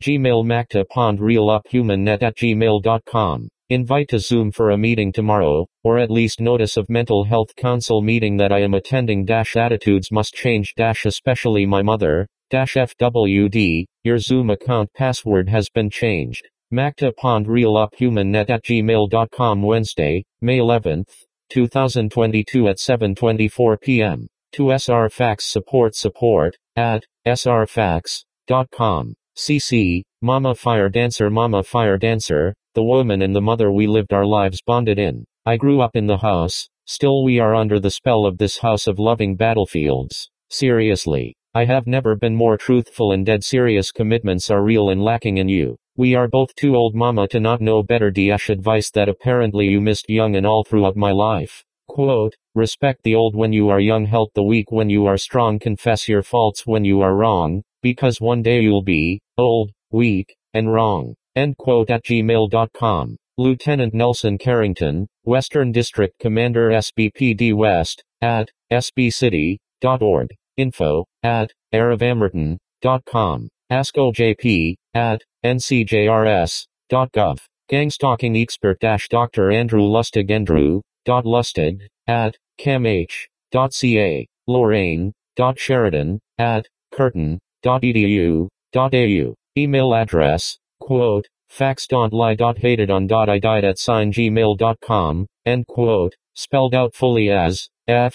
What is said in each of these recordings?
Gmail Makta Pond Real Up HumanNet at gmail.com. Invite to Zoom for a meeting tomorrow, or at least notice of mental health council meeting that I am attending. Attitudes must change. Especially my mother. FWD, your Zoom account password has been changed. Makta Pond Real Up HumanNet at gmail.com. Wednesday, May 11th, 2022 at 7:24 p.m. To SR Fax support at srfax.com. CC, Mama Fire Dancer, the woman and the mother we lived our lives bonded in. I grew up in the house, still we are under the spell of this house of loving battlefields. Seriously, I have never been more truthful and dead serious. Commitments are real and lacking in you. We are both too old, mama, to not know better. Advice that apparently you missed young and all throughout my life. Quote, respect the old when you are young, help the weak when you are strong, confess your faults when you are wrong, because one day you'll be old, weak, and wrong. End quote. At gmail.com. Lieutenant Nelson Carrington, Western District Commander SBPD West, at sbcity.org. Info, at aravamerton.com. AskOJP, at ncjrs.gov. Gangstalking expert Dr. Andrew Lustig Andrew.Lustig, at camh.ca. Lorraine.Sheridan, at curtin.edu.au. Email address, quote, fax.lie.hatedon.I died at gmail.com, end quote, spelled out fully as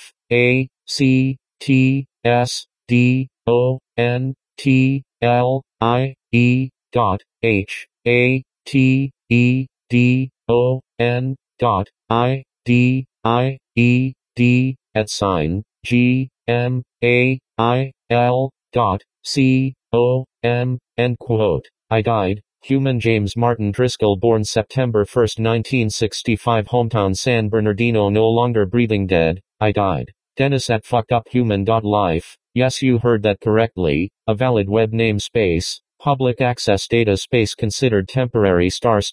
FACTSDONTHETIED at GMAIL.com, end quote. I died. Human James Martin Driscoll, born September 1, 1965, hometown San Bernardino, no longer breathing, dead. I died. Dennis at fuckeduphuman.life. Yes, you heard that correctly. A valid web namespace. Public access data space considered temporary ****.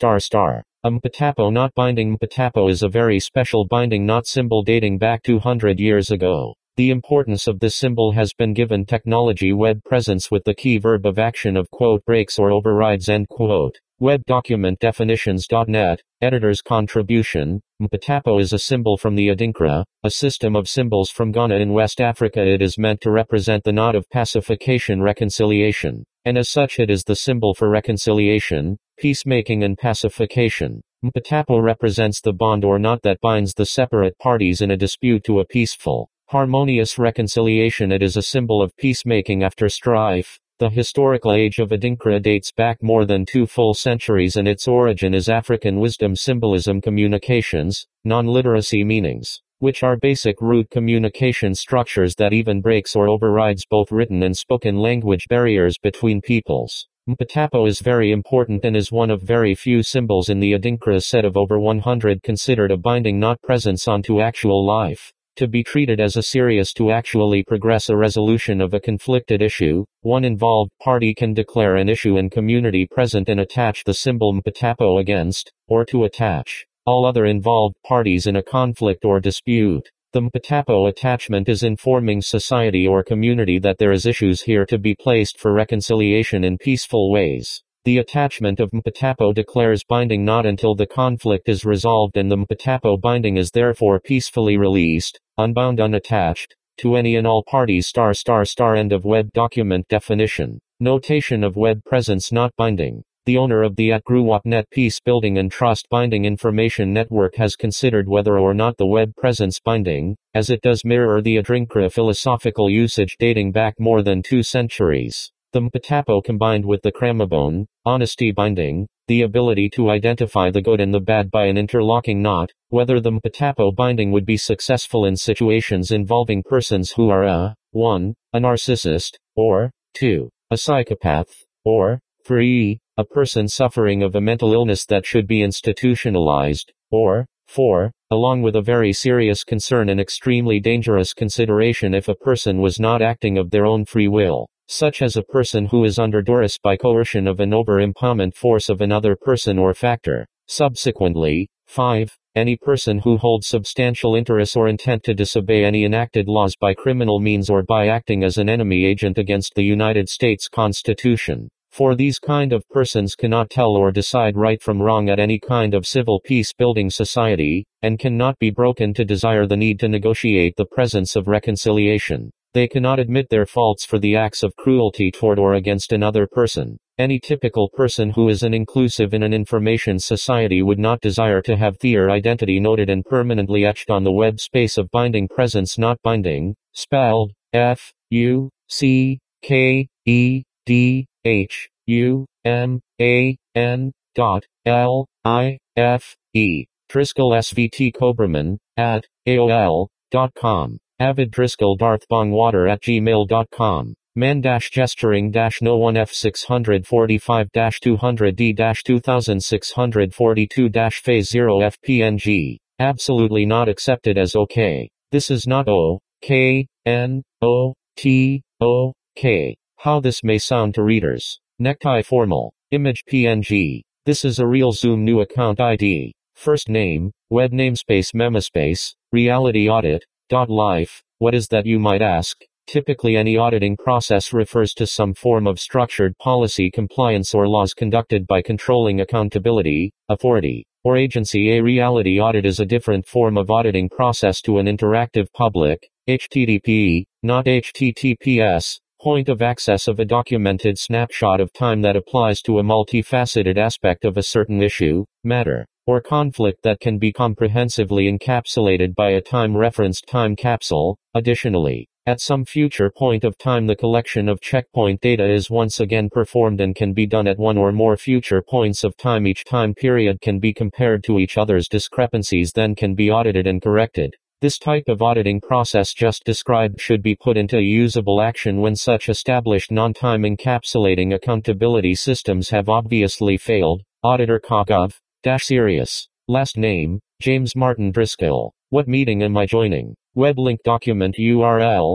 Mpatapo not binding. Mpatapo is a very special binding not symbol dating back 200 years ago. The importance of this symbol has been given technology web presence with the key verb of action of quote breaks or overrides end quote. Web document definitions.net, editor's contribution. Mpatapo is a symbol from the Adinkra, a system of symbols from Ghana in West Africa. It is meant to represent the knot of pacification reconciliation, and as such it is the symbol for reconciliation, peacemaking and pacification. Mpatapo represents the bond or knot that binds the separate parties in a dispute to a peaceful, harmonious reconciliation. It is a symbol of peacemaking after strife. The historical age of Adinkra dates back more than 2 full centuries, and its origin is African wisdom, symbolism, communications, non-literacy meanings, which are basic root communication structures that even breaks or overrides both written and spoken language barriers between peoples. Mpatapo is very important and is one of very few symbols in the Adinkra set of over 100 considered a binding not presence onto actual life. To be treated as a serious to actually progress a resolution of a conflicted issue, one involved party can declare an issue and community present and attach the symbol Mpatapo against, or to attach, all other involved parties in a conflict or dispute. The Mpatapo attachment is informing society or community that there is issues here to be placed for reconciliation in peaceful ways. The attachment of Mpatapo declares binding not until the conflict is resolved, and the Mpatapo binding is therefore peacefully released, unbound, unattached, to any and all parties. End of web document definition. Notation of web presence not binding. The owner of the @GruWapNet Peace Building and Trust Binding Information Network has considered whether or not the web presence binding, as it does mirror the Adinkra philosophical usage dating back more than 2 centuries. The Mpatapo combined with the Kramabone, honesty binding, the ability to identify the good and the bad by an interlocking knot, whether the Mpatapo binding would be successful in situations involving persons who are 1. A narcissist, or 2. A psychopath, or 3. A person suffering of a mental illness that should be institutionalized, or 4. Along with a very serious concern and extremely dangerous consideration if a person was not acting of their own free will, such as a person who is under duress by coercion of an over-empowerment force of another person or factor. Subsequently, 5. Any person who holds substantial interest or intent to disobey any enacted laws by criminal means or by acting as an enemy agent against the United States Constitution. For these kind of persons cannot tell or decide right from wrong at any kind of civil peace-building society, and cannot be broken to desire the need to negotiate the presence of reconciliation. They cannot admit their faults for the acts of cruelty toward or against another person. Any typical person who is an inclusive in an information society would not desire to have their identity noted and permanently etched on the web space of binding presence not binding, spelled FUCKEDHUMAN.LIFE. Driscoll SVT Cobraman, at AOL.com. Avid Driscoll Darth Bongwater at gmail.com. Man-F645-200D-2642-Phase 0 FPNG. Absolutely not accepted as OK. This is not O-K-N-O-T-O-K. How this may sound to readers. Necktie formal. Image PNG. This is a real Zoom new account ID. First name, web namespace memaspace, reality audit. Life. What is that, you might ask? Typically any auditing process refers to some form of structured policy compliance or laws conducted by controlling accountability, authority, or agency. A reality audit is a different form of auditing process to an interactive public, HTTP, not HTTPS, point of access of a documented snapshot of time that applies to a multifaceted aspect of a certain issue, matter, or conflict that can be comprehensively encapsulated by a time-referenced time capsule. Additionally, at some future point of time the collection of checkpoint data is once again performed and can be done at one or more future points of time. Each time period can be compared to each other's discrepancies, then can be audited and corrected. This type of auditing process just described should be put into usable action when such established non-time encapsulating accountability systems have obviously failed. Auditor COGOV. Serious. Last name, James Martin Driscoll. What meeting am I joining? Web link document URL,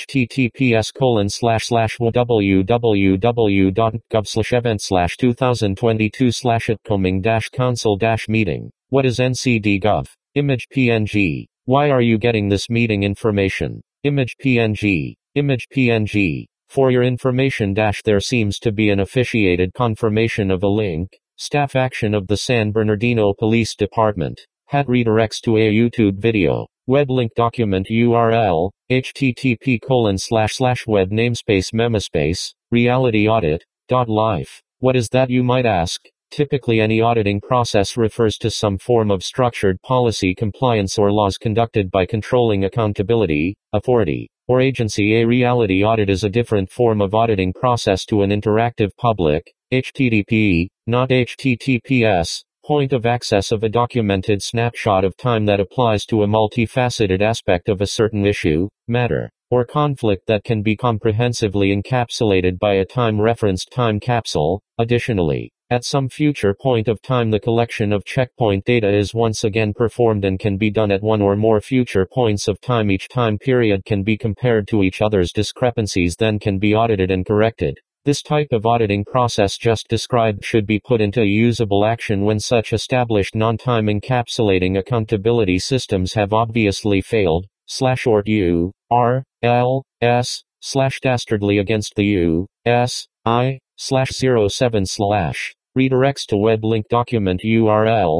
https://www.gov/event/2022/upcoming-council-meeting. What is NCD-Gov? Image PNG. Why are you getting this meeting information? Image PNG. Image PNG. For your information, there seems to be an officiated confirmation of a link. Staff action of the San Bernardino Police Department. Hat redirects to a YouTube video. Web link document URL, http://web namespace memaspace, reality audit.life. What is that, you might ask? Typically any auditing process refers to some form of structured policy compliance or laws conducted by controlling accountability, authority, or agency. A reality audit is a different form of auditing process to an interactive public, HTTP, not HTTPS, point of access of a documented snapshot of time that applies to a multifaceted aspect of a certain issue, matter, or conflict that can be comprehensively encapsulated by a time-referenced time capsule. Additionally, at some future point of time the collection of checkpoint data is once again performed and can be done at one or more future points of time. Each time period can be compared to each other's discrepancies, then can be audited and corrected. This type of auditing process just described should be put into usable action when such established non-time encapsulating accountability systems have obviously failed. /ort U, R, L, S, /dastardly against the U, S, I, /07/ redirects to web link document URL,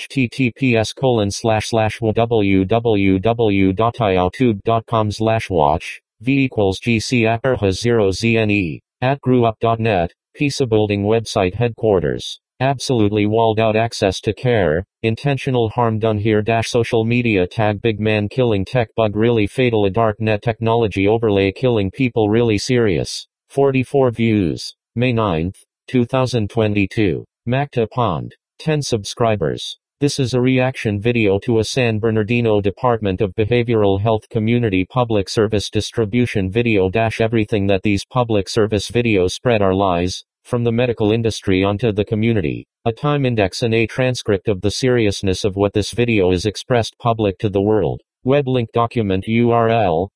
https://www.ioutube.com/watch, v = gc @0zne. @grewup.net, Peacebuilding website headquarters. Absolutely walled out access to care, intentional harm done here. Social media tag big man killing tech bug really fatal, a darknet technology overlay killing people really serious. 44 views. May 9, 2022. Macta Pond. 10 subscribers. This is a reaction video to a San Bernardino Department of Behavioral Health Community Public Service Distribution video. Everything that these public service videos spread are lies, from the medical industry onto the community. A time index and a transcript of the seriousness of what this video is expressed public to the world. Web link document URL,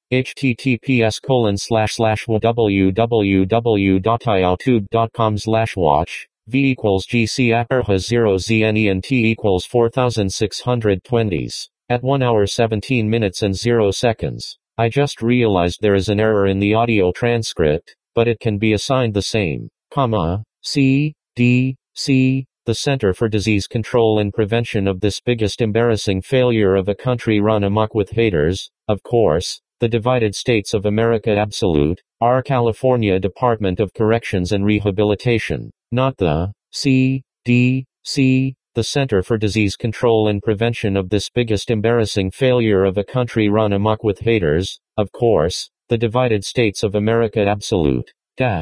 https://www.ioutube.com/watch. V = gc @0zne and t = 4620s. At 1 hour 17 minutes and 0 seconds. I just realized there is an error in the audio transcript, but it can be assigned the same, comma, CDC, the Center for Disease Control and Prevention of this biggest embarrassing failure of a country run amok with haters, of course, the Divided States of America Absolute, our California Department of Corrections and Rehabilitation, not the CDC, the Center for Disease Control and Prevention of this biggest embarrassing failure of a country run amok with haters, of course, the Divided States of America Absolute,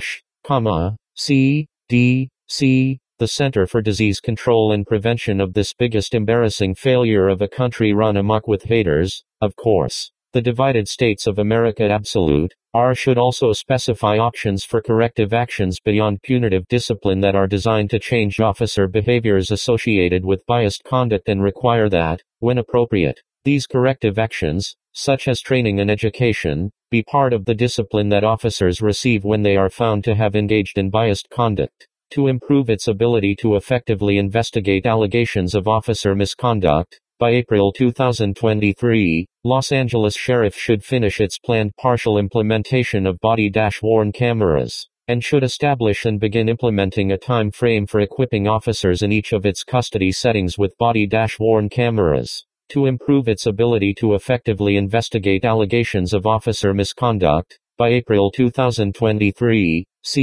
CDC, the Center for Disease Control and Prevention of this biggest embarrassing failure of a country run amok with haters, of course, the Divided States of America Absolute, should also specify options for corrective actions beyond punitive discipline that are designed to change officer behaviors associated with biased conduct and require that, when appropriate, these corrective actions, such as training and education, be part of the discipline that officers receive when they are found to have engaged in biased conduct. To improve its ability to effectively investigate allegations of officer misconduct, by April 2023, Los Angeles Sheriff should finish its planned partial implementation of body-worn cameras, and should establish and begin implementing a time frame for equipping officers in each of its custody settings with body-worn cameras. To improve its ability to effectively investigate allegations of officer misconduct, by April 2023,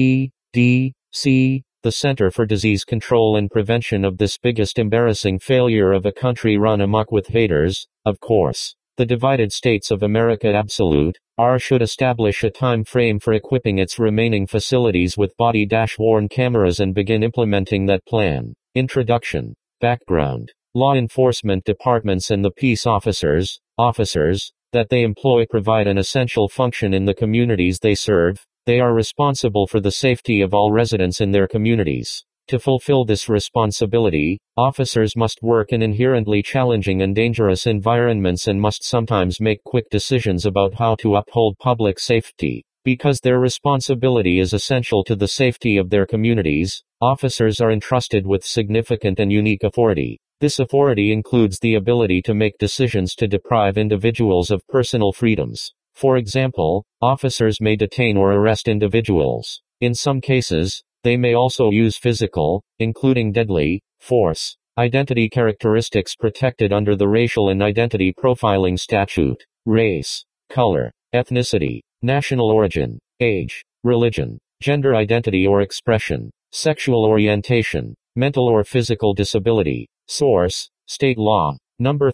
CDC, the Center for Disease Control and Prevention of this biggest embarrassing failure of a country run amok with haters, of course, the Divided States of America Absolute, should establish a time frame for equipping its remaining facilities with body-worn cameras and begin implementing that plan. Introduction. Background. Law enforcement departments and the peace officers that they employ provide an essential function in the communities they serve. They are responsible for the safety of all residents in their communities. To fulfill this responsibility, officers must work in inherently challenging and dangerous environments and must sometimes make quick decisions about how to uphold public safety. Because their responsibility is essential to the safety of their communities, officers are entrusted with significant and unique authority. This authority includes the ability to make decisions to deprive individuals of personal freedoms. For example, officers may detain or arrest individuals. In some cases, they may also use physical, including deadly, force. Identity characteristics protected under the Racial and Identity Profiling Statute. Race, color, ethnicity, national origin, age, religion, gender identity or expression, sexual orientation, mental or physical disability. Source, State Law. Number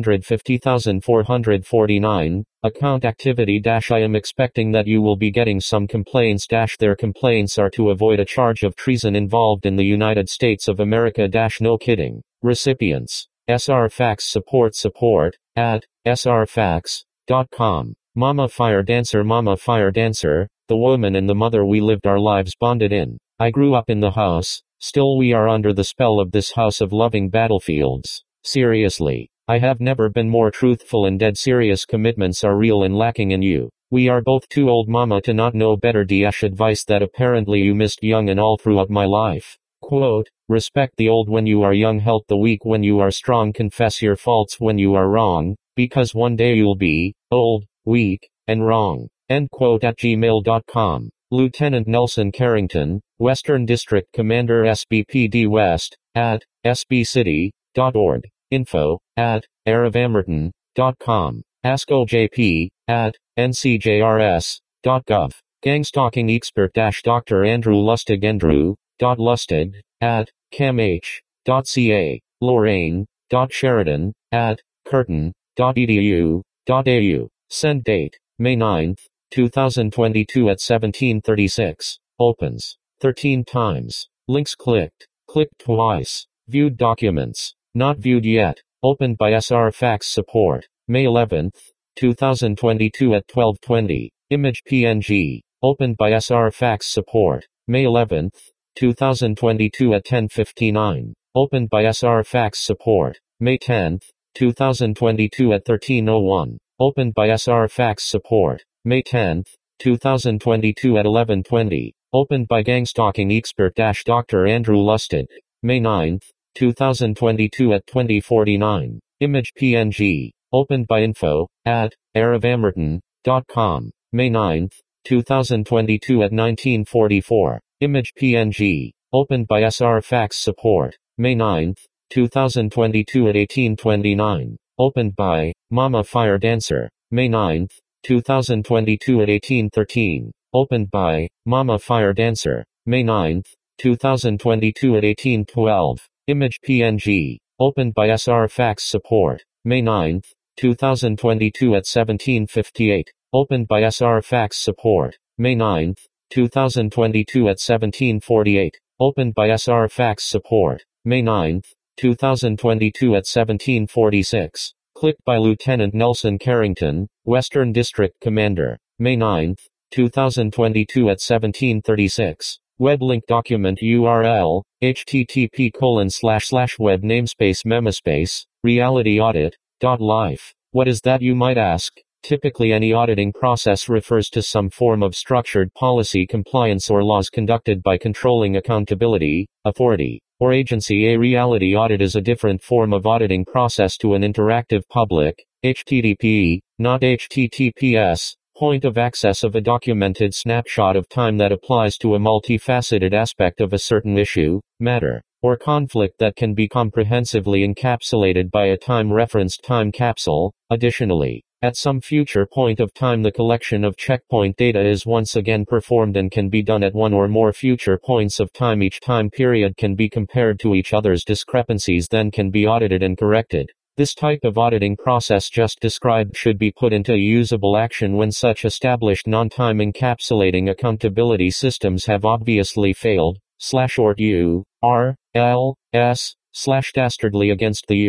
350449, account activity I am expecting that you will be getting some complaints their complaints are to avoid a charge of treason involved in the United States of America no kidding. Recipients, SR Fax support at srfax.com. Mama Fire Dancer, the woman and the mother we lived our lives bonded in. I grew up in the house, still we are under the spell of this house of loving battlefields. Seriously, I have never been more truthful and dead serious commitments are real and lacking in you. We are both too old mama to not know better advice that apparently you missed young and all throughout my life. Quote, respect the old when you are young, help the weak when you are strong, confess your faults when you are wrong, because one day you'll be old, weak, and wrong. End quote at gmail.com. Lieutenant Nelson Carrington, Western District Commander SBPD West, at sbcity.org. Info, at aravamerton.com. AskOJP, at ncjrs.gov. Gangstalking expert Dr. Andrew Lustig Andrew.Lustig, at camh.ca. Lorraine.Sheridan, at curtin.edu.au. Send date, May 9, 2022 at 17:36. Opens 13 times. Links clicked. Clicked twice. Viewed documents. Not viewed yet. Opened by SR Fax support. May 11, 2022 at 12:20. Image PNG. Opened by SR Fax support. May 11, 2022 at 10:59. Opened by SR Fax support. May 10, 2022 at 13:01. Opened by SR Fax support. May 10, 2022 at 11:20. Opened by Gangstalking expert Dr. Andrew Lustig. May 9, 2022 at 20:49. Image PNG. Opened by info, at aravamerton.com. May 9, 2022 at 19:44. Image PNG. Opened by SR Fax Support. May 9, 2022 at 1829. Opened by Mama Fire Dancer. May 9, 2022 at 1813. Opened by Mama Fire Dancer. May 9, 2022 at 1812. Image PNG. Opened by SR Fax Support. May 9, 2022 at 1758. Opened by SR Fax Support. May 9, 2022 at 1748. Opened by SR Fax Support. May 9, 2022 at 1746. Clicked by Lieutenant Nelson Carrington, Western District Commander. May 9, 2022 at 1736. Web link document URL, http://web namespace memaspace, realityaudit.life. What is that, you might ask? Typically any auditing process refers to some form of structured policy compliance or laws conducted by controlling accountability, authority, or agency. A reality audit is a different form of auditing process to an interactive public, HTTP, not HTTPS, point of access of a documented snapshot of time that applies to a multifaceted aspect of a certain issue, matter, or conflict that can be comprehensively encapsulated by a time-referenced time capsule. Additionally, at some future point of time the collection of checkpoint data is once again performed and can be done at one or more future points of time. Each time period can be compared to each other's discrepancies, then can be audited and corrected. This type of auditing process just described should be put into usable action when such established non-time encapsulating accountability systems have obviously failed. /ort U.R.L.S. /dastardly against the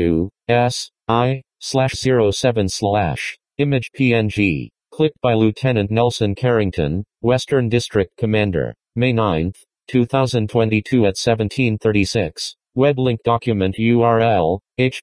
U.S.I. /07/ Image PNG. Clicked by Lieutenant Nelson Carrington, Western District Commander. May 9, 2022 at 1736. Web link document URL,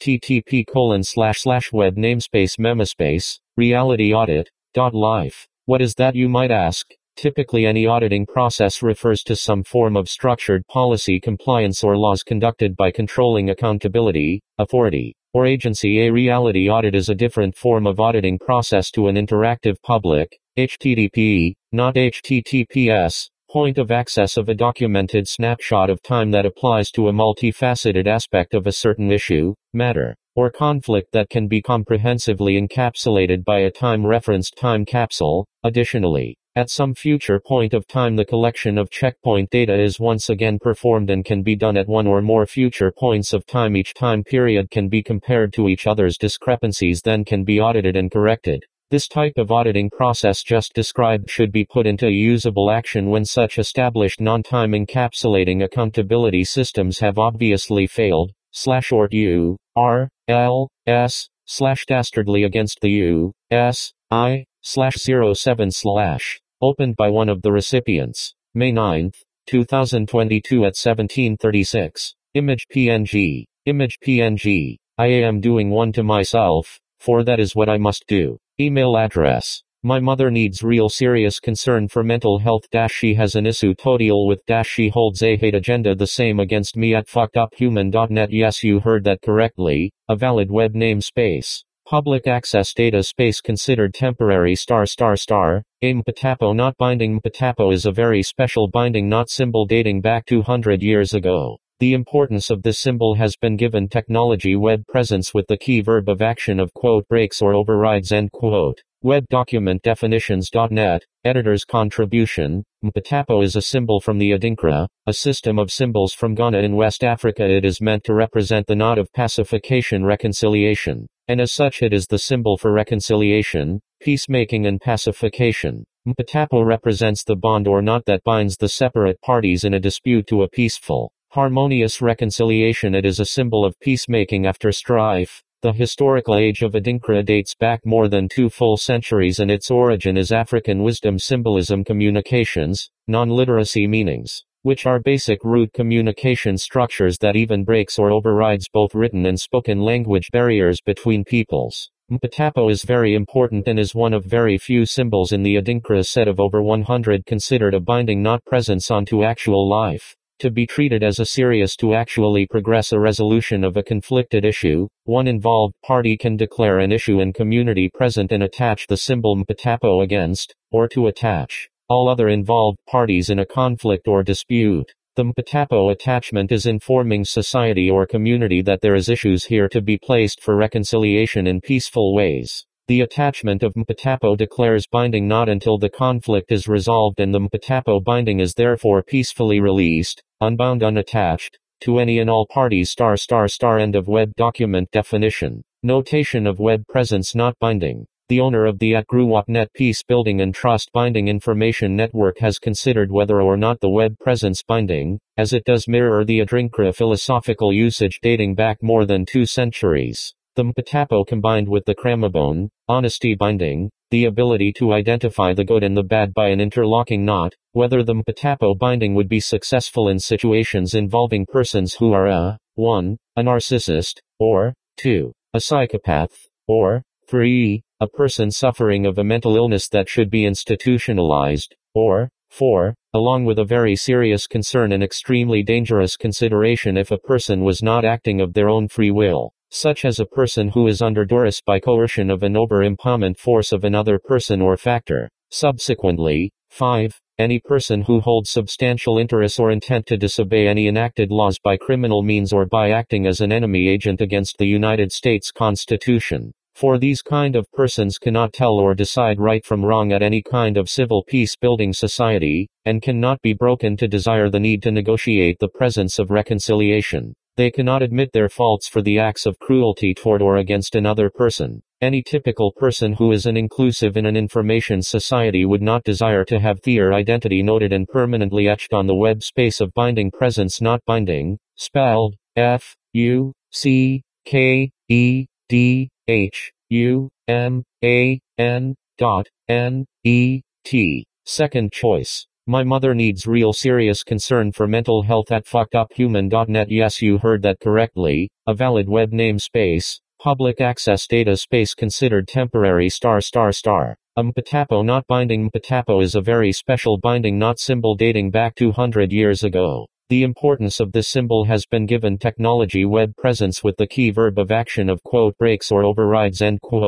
http://web namespace memaspace, realityaudit.life. What is that, you might ask? Typically any auditing process refers to some form of structured policy compliance or laws conducted by controlling accountability, authority, or agency. A reality audit is a different form of auditing process to an interactive public, HTTP, not HTTPS, point of access of a documented snapshot of time that applies to a multifaceted aspect of a certain issue, matter, or conflict that can be comprehensively encapsulated by a time-referenced time capsule. Additionally, at some future point of time the collection of checkpoint data is once again performed and can be done at one or more future points of time. Each time period can be compared to each other's discrepancies, then can be audited and corrected. This type of auditing process just described should be put into usable action when such established non-time encapsulating accountability systems have obviously failed. /ort U.R.L.S. /dastardly against the U.S.I. /07/ Opened by one of the recipients. May 9, 2022 at 1736. Image PNG. Image PNG. I am doing one to myself, for that is what I must do. Email address. My mother needs real serious concern for mental health. She has an issue to deal with. She holds a hate agenda the same against me at fuckeduphuman.net. Yes, you heard that correctly. A valid web namespace. Public access data space considered temporary ***. A Mpatapo not binding. Mpatapo is a very special binding not symbol dating back 200 years ago. The importance of this symbol has been given technology web presence with the key verb of action of breaks or overrides . Web document definitions.net, editor's contribution. Mpatapo is a symbol from the Adinkra, a system of symbols from Ghana in West Africa. It is meant to represent the knot of pacification reconciliation, and as such it is the symbol for reconciliation, peacemaking and pacification. Mpatapo represents the bond or knot that binds the separate parties in a dispute to a peaceful, harmonious reconciliation. It is a symbol of peacemaking after strife. The historical age of Adinkra dates back more than 2 full centuries, and its origin is African wisdom symbolism communications, non-literacy meanings, which are basic root communication structures that even breaks or overrides both written and spoken language barriers between peoples. Mpatapo is very important and is one of very few symbols in the Adinkra set of over 100 considered a binding not presence onto actual life. To be treated as a serious to actually progress a resolution of a conflicted issue, one involved party can declare an issue and community present and attach the symbol Mpatapo against, or to attach, all other involved parties in a conflict or dispute. The mpatapo attachment is informing society or community that there is issues here to be placed for reconciliation in peaceful ways. The attachment of mpatapo declares binding not until the conflict is resolved, and the mpatapo binding is therefore peacefully released, unbound, unattached, to any and all parties. End of web document definition. Notation of web presence not binding. The owner of the @GruWapNet Peace Building and Trust Binding Information Network has considered whether or not the web presence binding, as it does mirror the Adinkra philosophical usage dating back more than 2 centuries. The mpatapo combined with the Kramabone, honesty binding, the ability to identify the good and the bad by an interlocking knot, whether the mpatapo binding would be successful in situations involving persons who are 1. A narcissist, or 2. A psychopath, or 3. A person suffering of a mental illness that should be institutionalized, or 4. Along with a very serious concern and extremely dangerous consideration if a person was not acting of their own free will, such as a person who is under duress by coercion of an over-empowerment force of another person or factor. Subsequently, 5. Any person who holds substantial interest or intent to disobey any enacted laws by criminal means or by acting as an enemy agent against the United States Constitution. For these kind of persons cannot tell or decide right from wrong at any kind of civil peace-building society, and cannot be broken to desire the need to negotiate the presence of reconciliation. They cannot admit their faults for the acts of cruelty toward or against another person. Any typical person who is an inclusive in an information society would not desire to have their identity noted and permanently etched on the web space of binding presence not binding, spelled FUCKEDHUMAN.NET. Second choice. My mother needs real serious concern for mental health at fuckeduphuman.net. Yes, you heard that correctly. A valid web namespace. Public access data space considered temporary. A mpatapo not binding. Mpatapo is a very special binding not symbol dating back 200 years ago. The importance of this symbol has been given technology web presence with the key verb of action of breaks or overrides.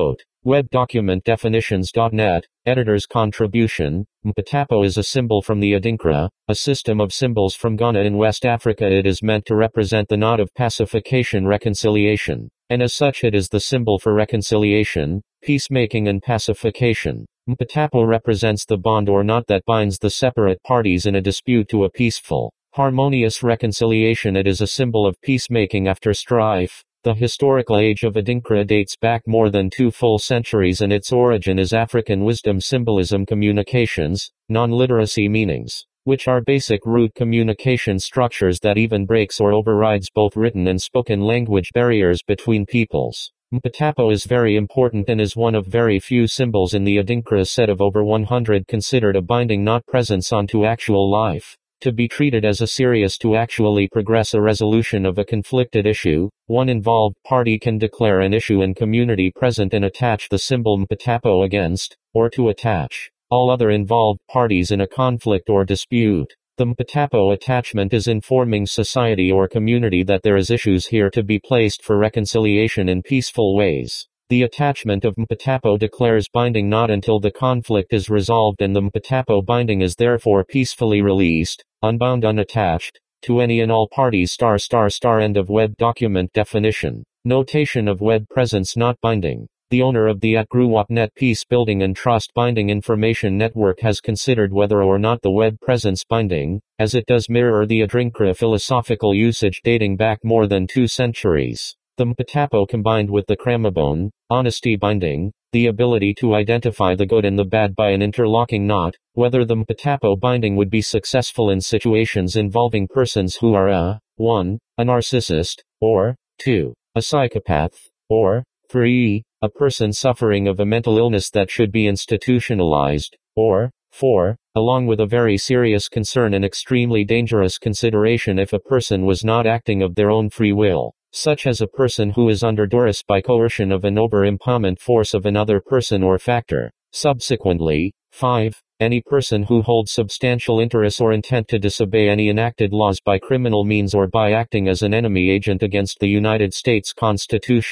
Web document definitions.net, editor's contribution. Mpatapo is a symbol from the Adinkra, a system of symbols from Ghana in West Africa. It is meant to represent the knot of pacification reconciliation, and as such it is the symbol for reconciliation, peacemaking and pacification. Mpatapo represents the bond or knot that binds the separate parties in a dispute to a peaceful, harmonious reconciliation. It is a symbol of peacemaking after strife. The historical age of Adinkra dates back more than 2 full centuries, and its origin is African wisdom symbolism communications, non-literacy meanings, which are basic root communication structures that even breaks or overrides both written and spoken language barriers between peoples. Mpatapo is very important and is one of very few symbols in the Adinkra set of over 100 considered a binding not presence onto actual life. To be treated as a serious to actually progress a resolution of a conflicted issue, one involved party can declare an issue and community present and attach the symbol mpatapo against, or to attach, all other involved parties in a conflict or dispute. The mpatapo attachment is informing society or community that there is issues here to be placed for reconciliation in peaceful ways. The attachment of mpatapo declares binding not until the conflict is resolved, and the mpatapo binding is therefore peacefully released, unbound, unattached, to any and all parties. End of web document definition. Notation of web presence not binding. The owner of the @GruWapNet Peace Building and Trust Binding Information Network has considered whether or not the web presence binding, as it does mirror the Adinkra philosophical usage dating back more than 2 centuries. The mpatapo combined with the Kramabone, honesty binding, the ability to identify the good and the bad by an interlocking knot, whether the mpatapo binding would be successful in situations involving persons who are 1. A narcissist, or 2. A psychopath, or 3. A person suffering of a mental illness that should be institutionalized, or 4. Along with a very serious concern and extremely dangerous consideration if a person was not acting of their own free will, such as a person who is under duress by coercion of an over-empowerment force of another person or factor. Subsequently, 5. Any person who holds substantial interest or intent to disobey any enacted laws by criminal means or by acting as an enemy agent against the United States Constitution.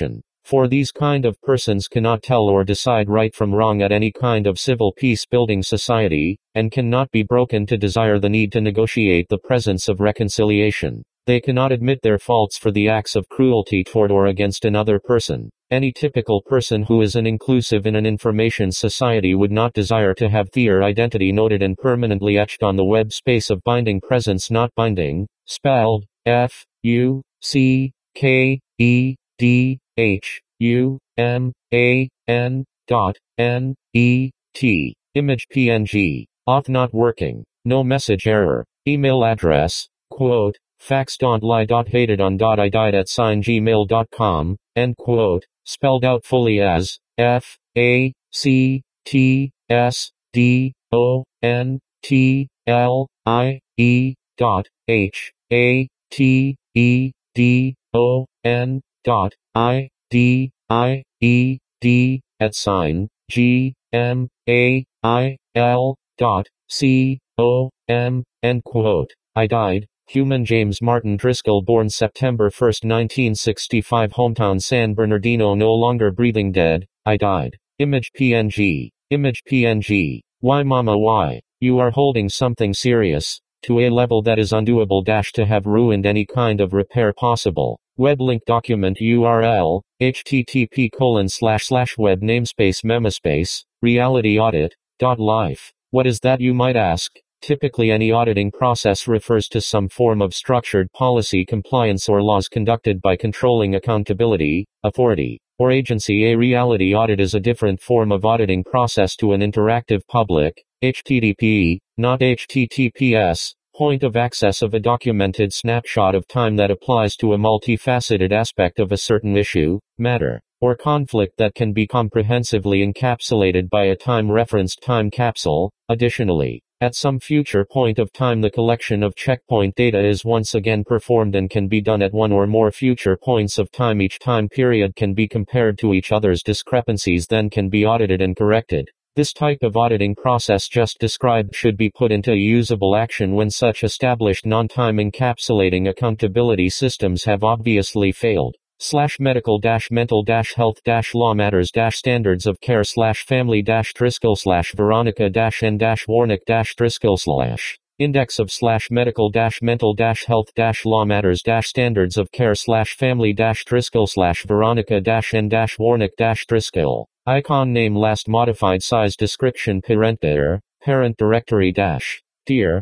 For these kind of persons cannot tell or decide right from wrong at any kind of civil peace-building society, and cannot be broken to desire the need to negotiate the presence of reconciliation. They cannot admit their faults for the acts of cruelty toward or against another person. Any typical person who is an inclusive in an information society would not desire to have their identity noted and permanently etched on the web space of binding presence not binding, spelled FUCKEDHUMAN.NET. Image PNG. Auth not working. No message error. Email address, quote, facts.lie.hatedon.I died@gmail.com, end quote, spelled out fully as FACTIES.HATEDON.GMAIL.com, end quote. I died. Human James Martin Driscoll, born September 1, 1965, hometown San Bernardino, no longer breathing, dead. I died. Image PNG. Image PNG. Why mama why? You are holding something serious, to a level that is undoable to have ruined any kind of repair possible. Web link document URL, http://web namespace memaspace, realityaudit.life. What is that, you might ask? Typically any auditing process refers to some form of structured policy compliance or laws conducted by controlling accountability, authority, or agency. A reality audit is a different form of auditing process to an interactive public, HTTP, not HTTPS, point of access of a documented snapshot of time that applies to a multifaceted aspect of a certain issue, matter, or conflict that can be comprehensively encapsulated by a time-referenced time capsule. Additionally, at some future point of time the collection of checkpoint data is once again performed and can be done at one or more future points of time. Each time period can be compared to each other's discrepancies, then can be audited and corrected. This type of auditing process just described should be put into usable action when such established non-time encapsulating accountability systems have obviously failed. /medical-mental-health-law matters-standards of care/family-Driscoll/Veronica-N-Warnick-Driscoll/ index of /medical-mental-health-law matters-standards of care/family-Driscoll/Veronica-N-Warnick-Driscoll. Icon name last modified size description parent directory Dear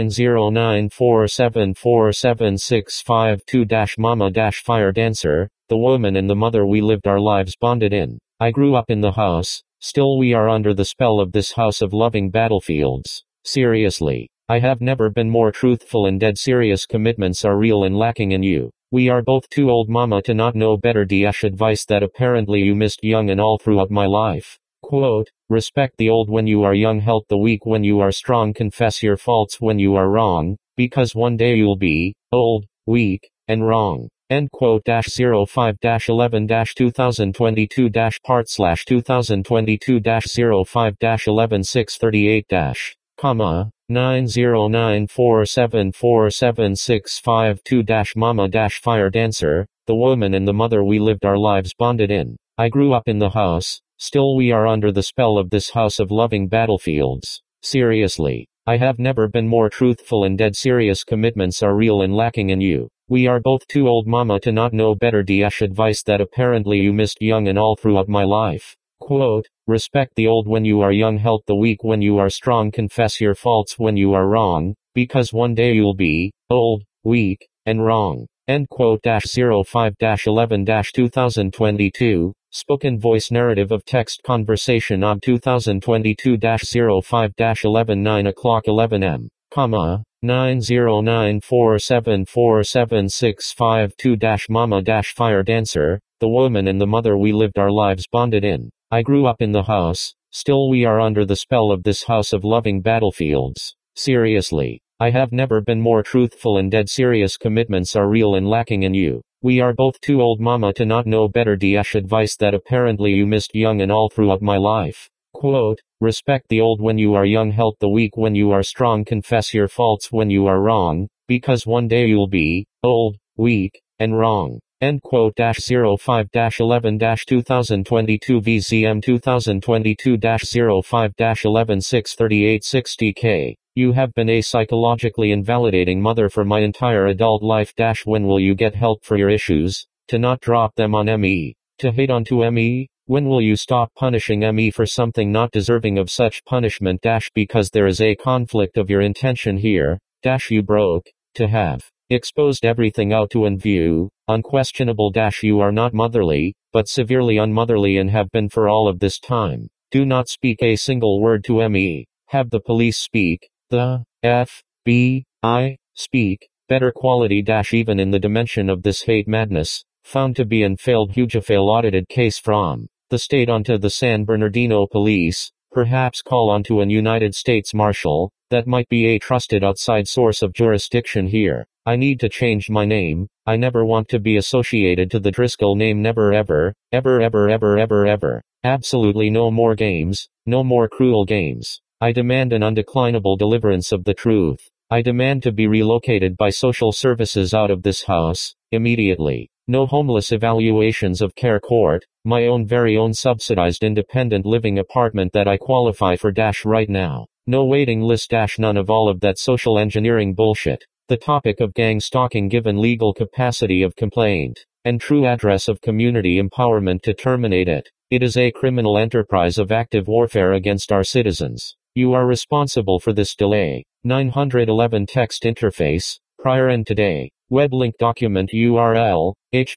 909474765 mama-fire dancer, the woman and the mother we lived our lives bonded in. I grew up in the house, still we are under the spell of this house of loving battlefields. Seriously, I have never been more truthful and dead serious commitments are real and lacking in you. We are both too old mama to not know better advice that apparently you missed young and all throughout my life. Quote, respect the old when you are young, help the weak when you are strong, confess your faults when you are wrong, because one day you'll be old, weak, and wrong. End quote. 05-11-2022-part/2022-05-11-638 comma 909474765 mama-fire dancer, the woman and the mother we lived our lives bonded in. I grew up in the house, still we are under the spell of this house of loving battlefields. Seriously, I have never been more truthful and dead serious commitments are real and lacking in you. We are both too old mama to not know better advice that apparently you missed young and all throughout my life. Quote, respect the old when you are young, help the weak when you are strong, confess your faults when you are wrong, because one day you'll be old, weak, and wrong. End quote. 05-11-2022, spoken voice narrative of text conversation on 2022-05-11 9:11 m. comma 909474765 mama-fire dancer, the woman and the mother we lived our lives bonded in. I grew up in the house, still we are under the spell of this house of loving battlefields. Seriously, I have never been more truthful and dead serious commitments are real and lacking in you. We are both too old mama to not know better advice that apparently you missed young and all throughout my life. Quote, respect the old when you are young, help the weak when you are strong, confess your faults when you are wrong, because one day you'll be old, weak, and wrong. End quote. 05-11-2022 VZM 2022-05-11-63860K. You have been a psychologically invalidating mother for my entire adult life. When will you get help for your issues? To not drop them on me. To hate onto me? When will you stop punishing me for something not deserving of such punishment? Because there is a conflict of your intention here. You broke. To have exposed everything out to and view. Unquestionable. You are not motherly, but severely unmotherly and have been for all of this time. Do not speak a single word to me. Have the police speak. The FBI speak. Better quality. Even in the dimension of this hate madness, found to be an failed huge fail audited case from the state onto the San Bernardino police, perhaps call onto an United States Marshal, that might be a trusted outside source of jurisdiction here. I need to change my name. I never want to be associated to the Driscoll name. Never ever, ever ever ever ever ever. Absolutely no more games, no more cruel games. I demand an undeclinable deliverance of the truth. I demand to be relocated by social services out of this house, immediately. No homeless evaluations of care court, my own very own subsidized independent living apartment that I qualify for right now. No waiting list none of all of that social engineering bullshit. The topic of gang stalking given legal capacity of complaint, and true address of community empowerment to terminate it. It is a criminal enterprise of active warfare against our citizens. You are responsible for this delay. 911 text interface, prior and today. Web link document URL,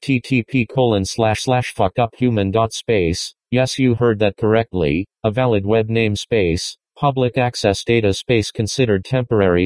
http://fuckeduphuman.space. Yes, you heard that correctly. A valid web namespace. Public access data space considered temporary ****.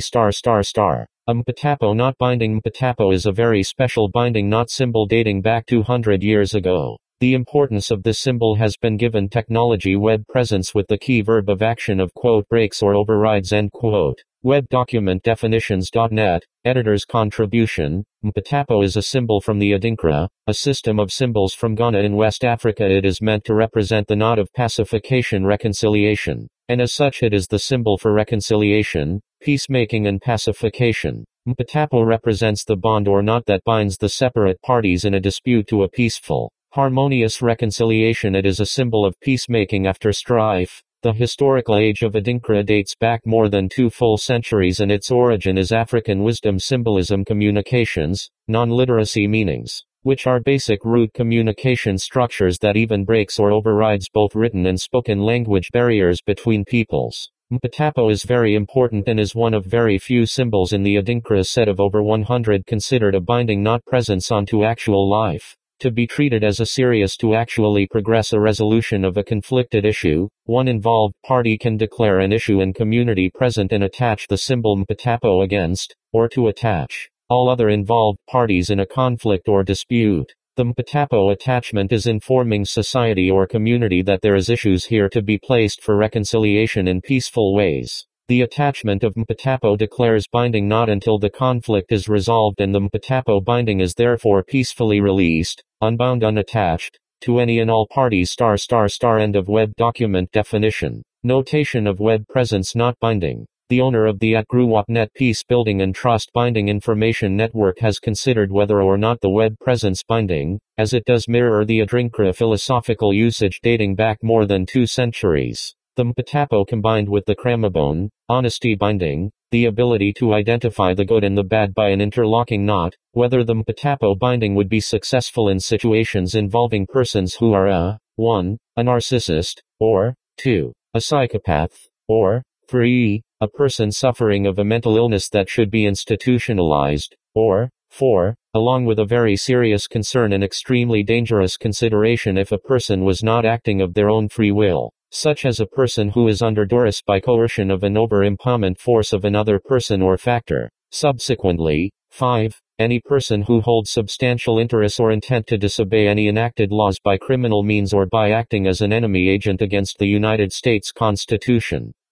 Mpatapo not binding. Mpatapo is a very special binding not symbol dating back 200 years ago. The importance of this symbol has been given technology web presence with the key verb of action of quote breaks or overrides end quote. Web document definitions.net, editor's contribution. Mpatapo is a symbol from the Adinkra, a system of symbols from Ghana in West Africa. It is meant to represent the knot of pacification reconciliation, and as such it is the symbol for reconciliation, peacemaking and pacification. Mpatapo represents the bond or knot that binds the separate parties in a dispute to a peaceful, harmonious reconciliation. It is a symbol of peacemaking after strife. The historical age of Adinkra dates back more than 2 full centuries and its origin is African wisdom symbolism communications, non-literacy meanings, which are basic root communication structures that even breaks or overrides both written and spoken language barriers between peoples. Mpatapo is very important and is one of very few symbols in the Adinkra set of over 100 considered a binding not presence onto actual life. To be treated as a serious to actually progress a resolution of a conflicted issue, one involved party can declare an issue in community present and attach the symbol Mpatapo against, or to attach, all other involved parties in a conflict or dispute. The Mpatapo attachment is informing society or community that there is issues here to be placed for reconciliation in peaceful ways. The attachment of Mpatapo declares binding not until the conflict is resolved and the Mpatapo binding is therefore peacefully released, unbound unattached, to any and all parties ****. End of web document definition. Notation of web presence not binding. The owner of the @GruWapNet Peace Building and Trust Binding Information Network has considered whether or not the web presence binding, as it does mirror the Adinkra philosophical usage dating back more than 2 centuries. The Mpatapo combined with the Kramabone, honesty binding, the ability to identify the good and the bad by an interlocking knot, whether the Mpatapo binding would be successful in situations involving persons who are 1. A narcissist, or 2. A psychopath, or 3. A person suffering of a mental illness that should be institutionalized, or 4. Along with a very serious concern and extremely dangerous consideration if a person was not acting of their own free will, such as a person who is under duress by coercion of an over-empowerment force of another person or factor. Subsequently, 5. Any person who holds substantial interest or intent to disobey any enacted laws by criminal means or by acting as an enemy agent against the United States Constitution.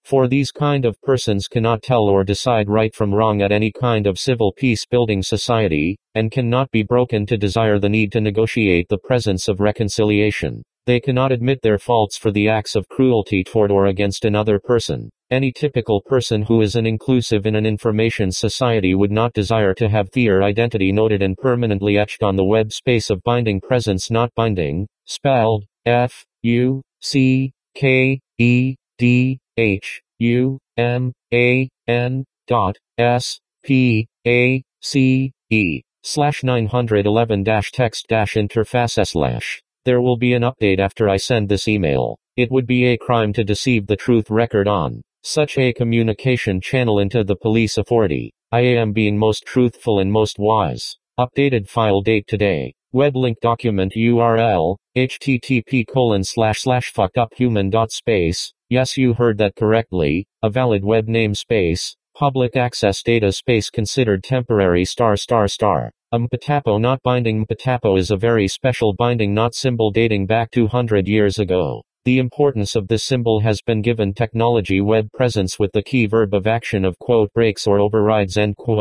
For these kind of persons cannot tell or decide right from wrong at any kind of civil peace-building society, and cannot be broken to desire the need to negotiate the presence of reconciliation. They cannot admit their faults for the acts of cruelty toward or against another person. Any typical person who is an inclusive in an information society would not desire to have their identity noted and permanently etched on the web space of binding presence not binding, spelled FUCKEDHUMAN.SPACE/911-text-interface/. There will be an update after I send this email. It would be a crime to deceive the truth record on such a communication channel into the police authority. I am being most truthful and most wise. Updated file date today. Web link document URL, http://fuckeduphuman.space. Yes, you heard that correctly. A valid web namespace. Public access data space considered temporary ****. Mpatapo not binding. Mpatapo is a very special binding not symbol dating back 200 years ago. The importance of this symbol has been given technology web presence with the key verb of action of "breaks or overrides."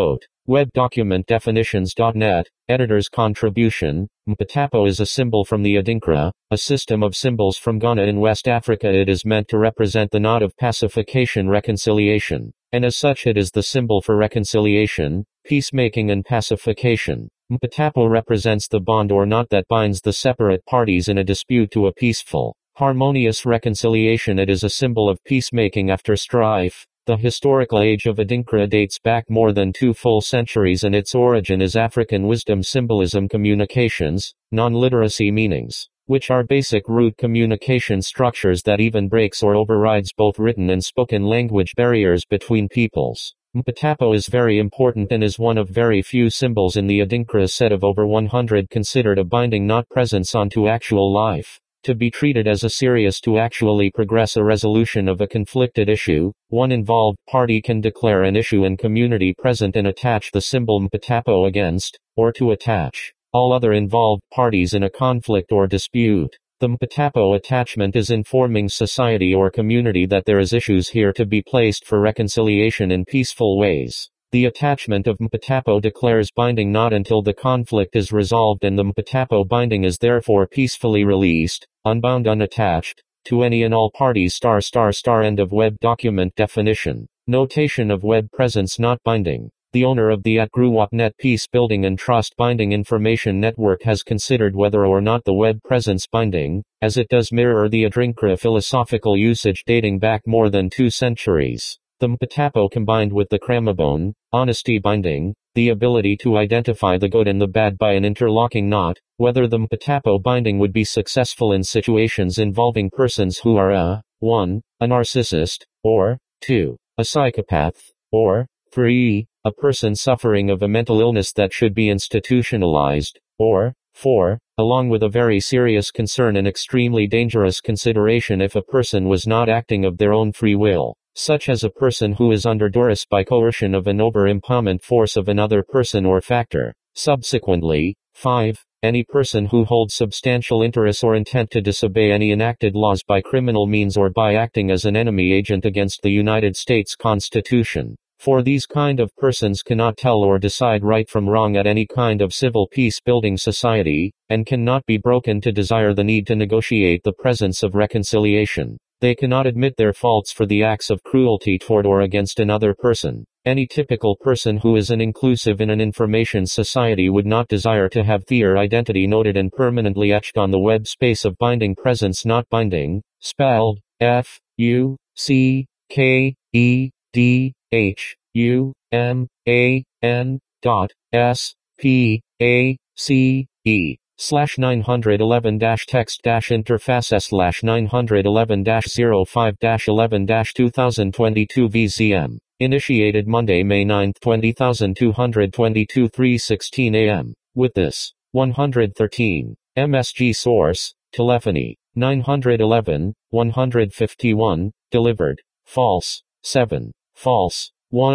Web document definitions.net, editor's contribution. Mpatapo is a symbol from the Adinkra, a system of symbols from Ghana in West Africa. It is meant to represent the knot of pacification reconciliation, and as such it is the symbol for reconciliation, peacemaking and pacification. Mpatapo represents the bond or knot that binds the separate parties in a dispute to a peaceful, harmonious reconciliation. It is a symbol of peacemaking after strife. The historical age of Adinkra dates back more than 2 full centuries and its origin is African wisdom symbolism communications, non-literacy meanings, which are basic root communication structures that even breaks or overrides both written and spoken language barriers between peoples. Mpatapo is very important and is one of very few symbols in the Adinkra set of over 100 considered a binding not presence onto actual life. To be treated as a serious to actually progress a resolution of a conflicted issue, one involved party can declare an issue and community present and attach the symbol Mpatapo against, or to attach, all other involved parties in a conflict or dispute. The Mpatapo attachment is informing society or community that there is issues here to be placed for reconciliation in peaceful ways. The attachment of Mpatapo declares binding not until the conflict is resolved, and the Mpatapo binding is therefore peacefully released, unbound, unattached, to any and all parties. End of web document definition. Notation of web presence not binding. The owner of the @GruWapNet Peace Building and Trust Binding Information Network has considered whether or not the web presence binding, as it does mirror the Adinkra philosophical usage dating back more than 2 centuries. The Mpatapo combined with the Kramabone, honesty binding, the ability to identify the good and the bad by an interlocking knot, whether the Mpatapo binding would be successful in situations involving persons who are 1. A narcissist, or 2. A psychopath, or 3. A person suffering of a mental illness that should be institutionalized, or 4. Along with a very serious concern and extremely dangerous consideration if a person was not acting of their own free will, such as a person who is under duress by coercion of an over-empowerment force of another person or factor. Subsequently, 5. Any person who holds substantial interest or intent to disobey any enacted laws by criminal means or by acting as an enemy agent against the United States Constitution. For these kind of persons cannot tell or decide right from wrong at any kind of civil peace-building society, and cannot be broken to desire the need to negotiate the presence of reconciliation. They cannot admit their faults for the acts of cruelty toward or against another person. Any typical person who is an inclusive in an information society would not desire to have their identity noted and permanently etched on the web space of binding presence not binding, spelled FUCKED/911-text-interface/911-05-11-2022 VZM. Initiated Monday, May 9, 20222 3:16 a.m. With this 113 MSG source telephony 911 151 delivered false 7 false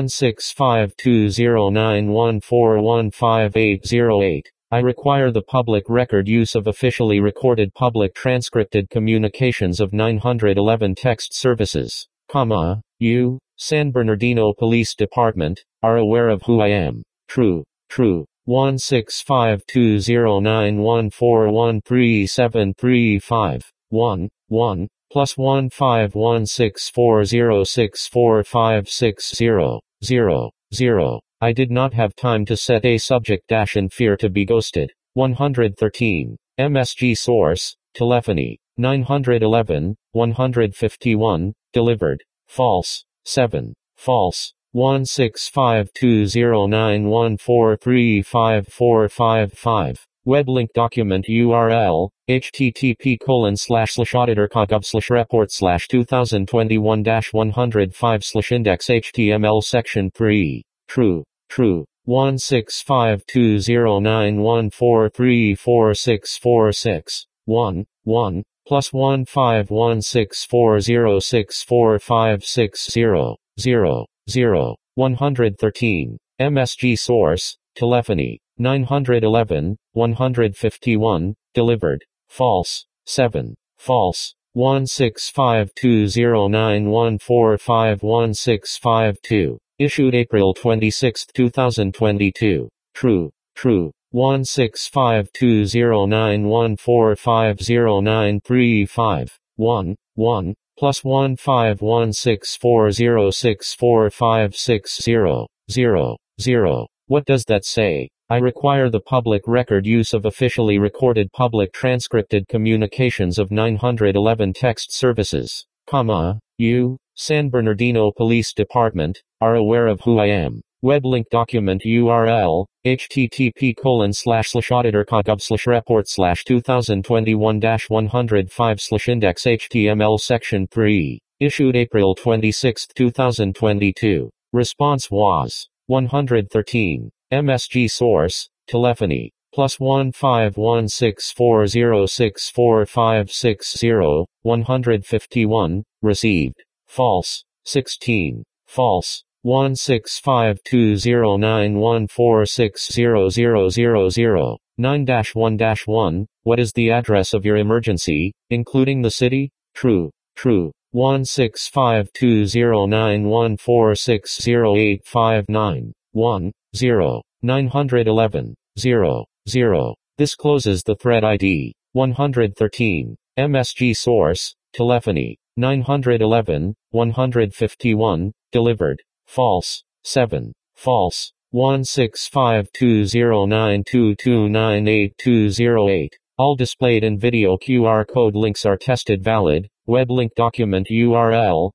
1652091415808. I require the public record use of officially recorded public transcripted communications of 911 text services, you, San Bernardino Police Department, are aware of who I am. True. 1652091413735. 1 +15164064560 0. I did not have time to set a subject - in fear to be ghosted. 113. MSG source, telephony. 911, 151, delivered. False. 7. False. 1652091435455. Web link document URL, http://auditor.gov/report/2021-105/index HTML section 3. True. 1652091434646. 1 +15164064560 0. 113. MSG source, telephony. 911, 151, delivered. False. 7. False. 1652091451652. Issued April 26, 2022. True. 1652091450935. 1 +15164064560 0. What does that say? I require the public record use of officially recorded public transcripted communications of 911 text services, you, San Bernardino Police Department, are aware of who I am. Web link document URL, http://auditor.gov/report/2021-105/index HTML section 3. Issued April 26, 2022. Response was 113. MSG source, telephony. +15164064560 151, received. False. 16. False. 1652091460000. 9-1-1, what is the address of your emergency, including the city? True. 1652091460859. 0. 911. 0. This closes the thread ID. 113. MSG source, telephony. 911, 151, delivered. False. 7. False. 1652092298208. All displayed in video QR code links are tested valid. Web link document URL,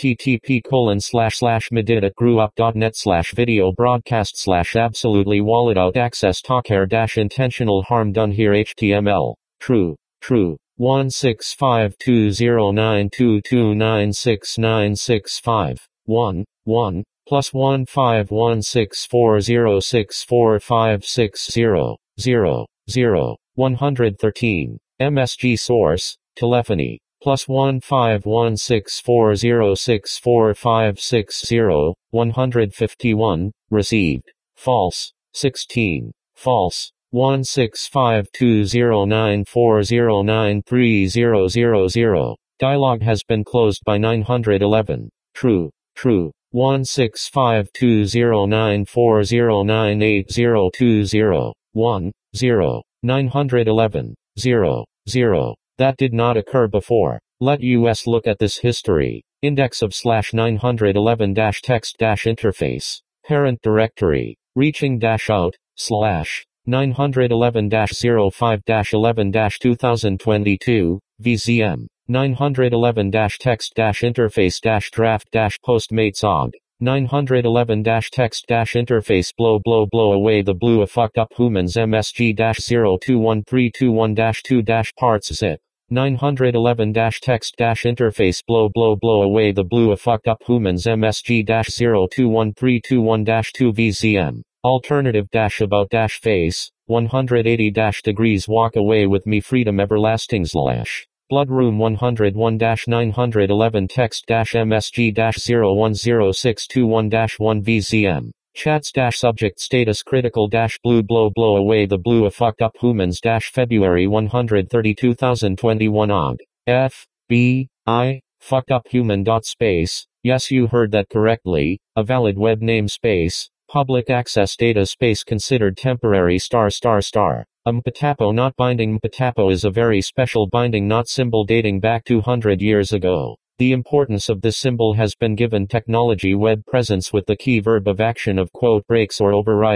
http://medit@grewup.net/video broadcast/absolutely wallet out access talker intentional harm done here HTML. True. 1652092296965. 1 +15164064560 0. 113. MSG source, telephony. +15164064560 151, received. False. 16. False. 1652094093000. Dialog has been closed by 911. True. 1652094098020. 0. 911. 0. That did not occur before. Let us look at this history. Index of /911-text -interface. Parent directory. Reaching -out, /911-05-11-2022, VZM. 911-text-interface-draft-postmates -og. 911-text-interface blow away the blue fucked up humans MSG-021321-2- parts zip. 911-text-interface blow away the blue fucked up humans MSG-021321-2 VZM. Alternative -about -face, 180 degrees walk away with me freedom everlasting / Bloodroom 101-911 text-MSG-010621-1 VZM. Chats -subject status critical -blue blow away the blue fucked up humans -February 130 2021 OG. FBI, fucked up human. Space, Yes, you heard that correctly, a valid web namespace, public access data space considered temporary ****. A mpatapo not binding. Mpatapo is a very special binding not symbol dating back 200 years ago. The importance of this symbol has been given technology web presence with the key verb of action of breaks or overrides .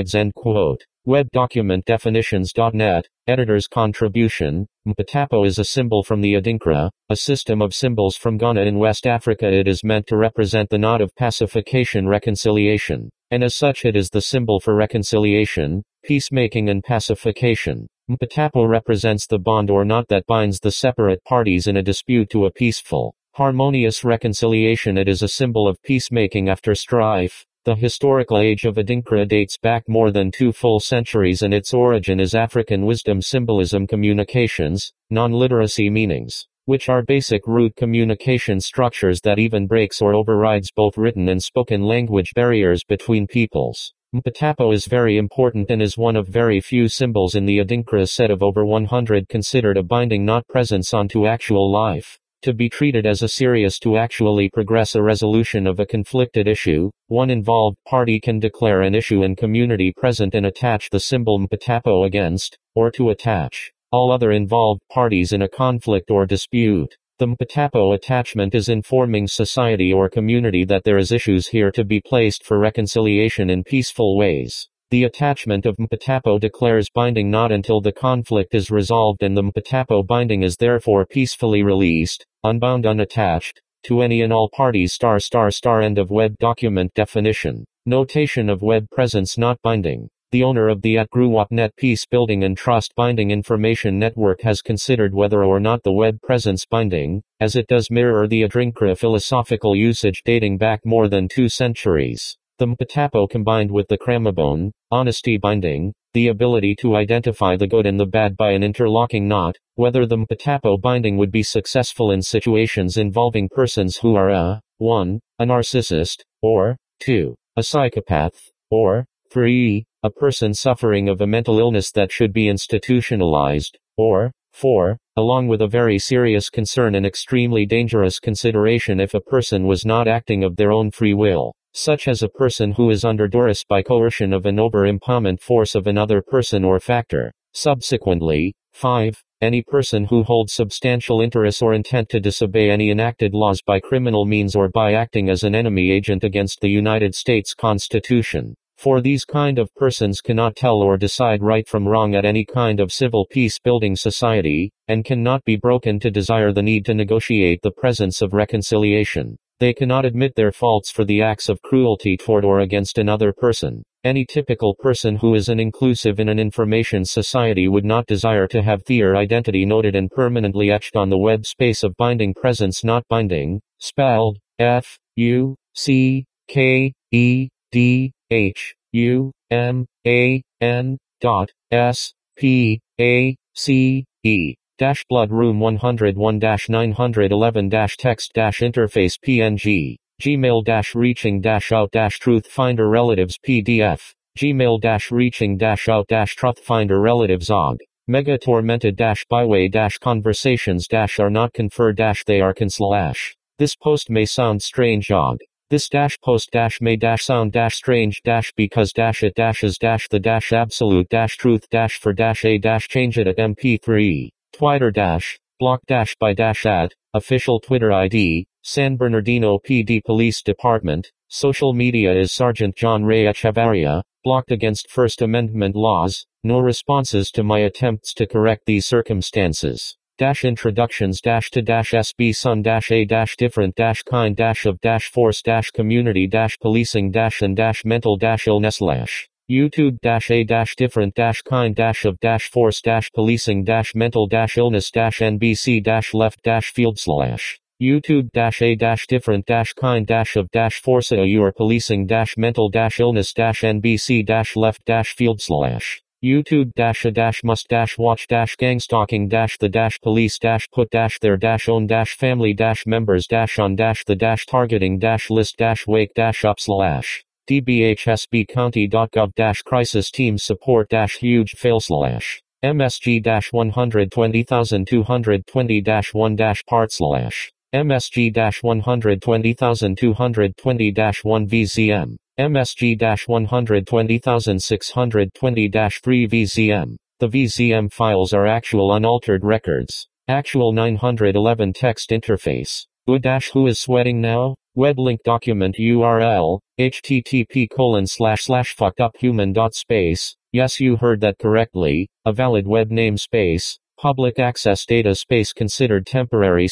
Web document definitions.net, editor's contribution. Mpatapo is a symbol from the Adinkra, a system of symbols from Ghana in West Africa. It is meant to represent the knot of pacification reconciliation, and as such it is the symbol for reconciliation, peacemaking and pacification. Mpatapo represents the bond or knot that binds the separate parties in a dispute to a peaceful, harmonious reconciliation. It is a symbol of peacemaking after strife. The historical age of Adinkra dates back more than 2 full centuries and its origin is African wisdom symbolism communications, non-literacy meanings, which are basic root communication structures that even breaks or overrides both written and spoken language barriers between peoples. Mpatapo is very important and is one of very few symbols in the Adinkra set of over 100 considered a binding not presence onto actual life. To be treated as a serious to actually progress a resolution of a conflicted issue, one involved party can declare an issue and community present and attach the symbol Mpatapo against, or to attach, all other involved parties in a conflict or dispute. The Mpatapo attachment is informing society or community that there is issues here to be placed for reconciliation in peaceful ways. The attachment of Mpatapo declares binding not until the conflict is resolved and the Mpatapo binding is therefore peacefully released, unbound unattached, to any and all parties ****. End of web document definition. Notation of web presence not binding. The owner of the @GruWapNet Peace Building and Trust Binding Information Network has considered whether or not the web presence binding, as it does mirror the Adinkra philosophical usage dating back more than 2 centuries. The Mpatapo combined with the Kramabone, honesty binding, the ability to identify the good and the bad by an interlocking knot, whether the Mpatapo binding would be successful in situations involving persons who are 1. A narcissist, or 2. A psychopath, or 3. A person suffering of a mental illness that should be institutionalized, or 4. Along with a very serious concern and extremely dangerous consideration if a person was not acting of their own free will, such as a person who is under duress by coercion of an over-empowerment force of another person or factor. Subsequently, 5. Any person who holds substantial interest or intent to disobey any enacted laws by criminal means or by acting as an enemy agent against the United States Constitution. For these kind of persons cannot tell or decide right from wrong at any kind of civil peace-building society, and cannot be broken to desire the need to negotiate the presence of reconciliation. They cannot admit their faults for the acts of cruelty toward or against another person. Any typical person who is an inclusive in an information society would not desire to have their identity noted and permanently etched on the web space of binding presence not binding, spelled FUCKEDHUMAN.SPACE. Blood Room 101-911 text interface PNG, Gmail-reaching-out-truth finder relatives PDF, Gmail-reaching-out-truth finder relatives OG, Mega tormented byway conversations are not conferred they are / This post may sound strange OG. This post may sound strange because it is the absolute truth for a change it at mp3. Twitter block by @ official Twitter ID, San Bernardino PD Police Department, social media is Sergeant John Ray Echevarria, blocked against First Amendment laws, no responses to my attempts to correct these circumstances. Introductions to SB Sun a different kind of force community policing and mental illness YouTube a different kind of force policing mental illness NBC left field YouTube a different kind of force you are policing mental illness NBC left field YouTube a must watch gangstalking the police put their own family members on the targeting list wake up dbhsbcounty.gov crisis team support huge fail MSG 120220 1 part MSG-120220-1 VZM. MSG-120620-3 VZM. The VZM files are actual unaltered records. Actual 911 text interface. Who is sweating now? Web link document URL, http://fuckeduphuman.space. Yes, you heard that correctly. A valid web namespace. Public access data space considered temporary ****.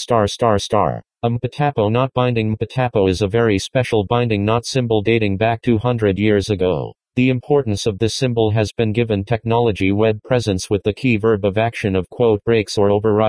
Mpatapo not binding. Mpatapo is a very special binding not symbol dating back 200 years ago. The importance of this symbol has been given technology web presence with the key verb of action of breaks or overrides .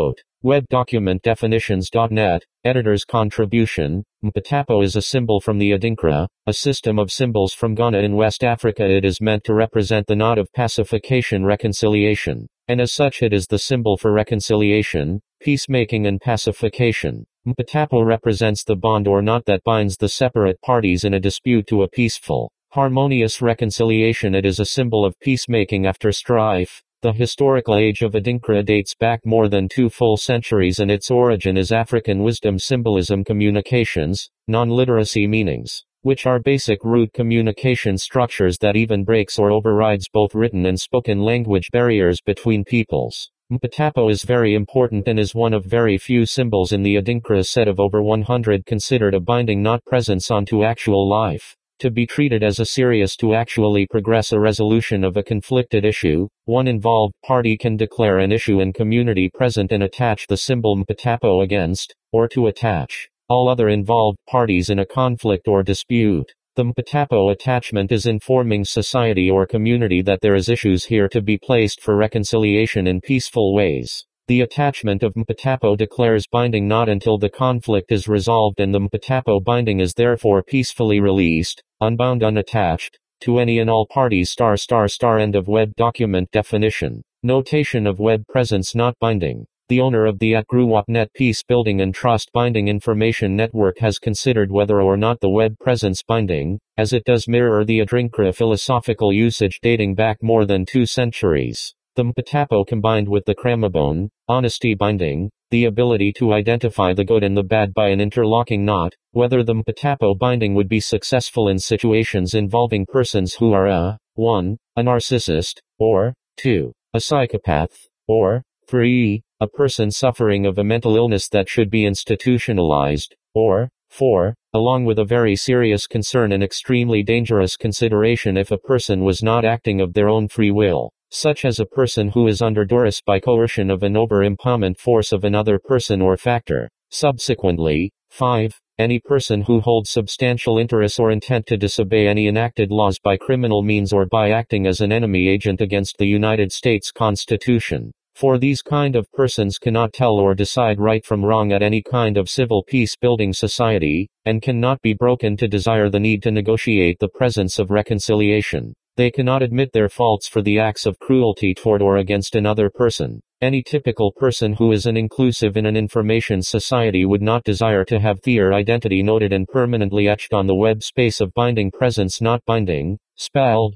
Web document definitions.net, editor's contribution. Mpatapo is a symbol from the Adinkra, a system of symbols from Ghana in West Africa. It is meant to represent the knot of pacification reconciliation, and as such it is the symbol for reconciliation, peacemaking and pacification. Mpatapo represents the bond or knot that binds the separate parties in a dispute to a peaceful, harmonious reconciliation. It is a symbol of peacemaking after strife. The historical age of Adinkra dates back more than 2 full centuries and its origin is African wisdom symbolism communications, non-literacy meanings, which are basic root communication structures that even breaks or overrides both written and spoken language barriers between peoples. Mpatapo is very important and is one of very few symbols in the Adinkra set of over 100 considered a binding not presence onto actual life. To be treated as a serious to actually progress a resolution of a conflicted issue, one involved party can declare an issue in community present and attach the symbol Mpatapo against, or to attach, all other involved parties in a conflict or dispute. The Mpatapo attachment is informing society or community that there is issues here to be placed for reconciliation in peaceful ways. The attachment of Mpatapo declares binding not until the conflict is resolved and the Mpatapo binding is therefore peacefully released, unbound unattached, to any and all parties ****. End of web document definition. Notation of web presence not binding. The owner of the @GruWapNet Peace Building and Trust Binding Information Network has considered whether or not the web presence binding, as it does mirror the Adinkra philosophical usage dating back more than 2 centuries. The Mpatapo combined with the Kramabone, honesty binding, the ability to identify the good and the bad by an interlocking knot, whether the Mpatapo binding would be successful in situations involving persons who are 1. A narcissist, or 2. A psychopath, or 3. A person suffering of a mental illness that should be institutionalized, or 4. Along with a very serious concern and extremely dangerous consideration if a person was not acting of their own free will, such as a person who is under duress by coercion of an over-empowerment force of another person or factor. Subsequently, 5. Any person who holds substantial interest or intent to disobey any enacted laws by criminal means or by acting as an enemy agent against the United States Constitution. For these kind of persons cannot tell or decide right from wrong at any kind of civil peace-building society, and cannot be broken to desire the need to negotiate the presence of reconciliation. They cannot admit their faults for the acts of cruelty toward or against another person. Any typical person who is an inclusive in an information society would not desire to have their identity noted and permanently etched on the web space of binding presence not binding, spelled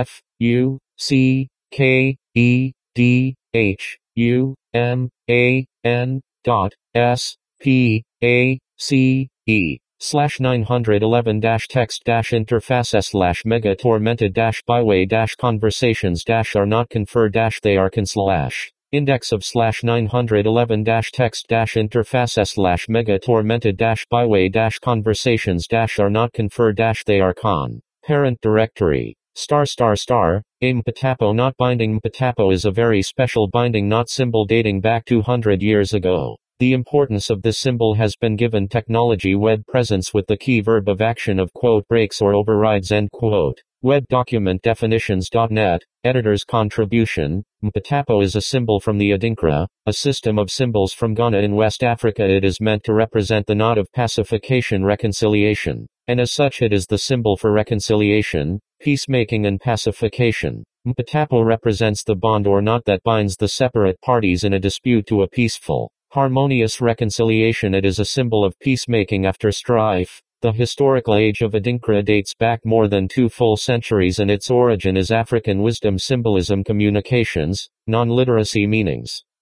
FUCKEDHUMAN.SPACE/911-text-interfaces/mega tormented-byway-conversations-are not conferred-they are Index of /911-text-interfaces/mega tormented-byway-conversations-are not conferred-they are con. Parent directory. Mpatapo not binding. Mpatapo is a very special binding not symbol dating back 200 years ago. The importance of this symbol has been given technology web presence with the key verb of action of breaks or overrides . Web document definitions.net, editor's contribution. Mpatapo is a symbol from the Adinkra, a system of symbols from Ghana in West Africa. It is meant to represent the knot of pacification reconciliation, and as such it is the symbol for reconciliation, peacemaking and pacification. Mpatapo represents the bond or knot that binds the separate parties in a dispute to a peaceful, harmonious reconciliation. It is a symbol of peacemaking after strife. The historical age of Adinkra dates back more than 2 full centuries and its origin is African wisdom symbolism communications, non-literacy meanings,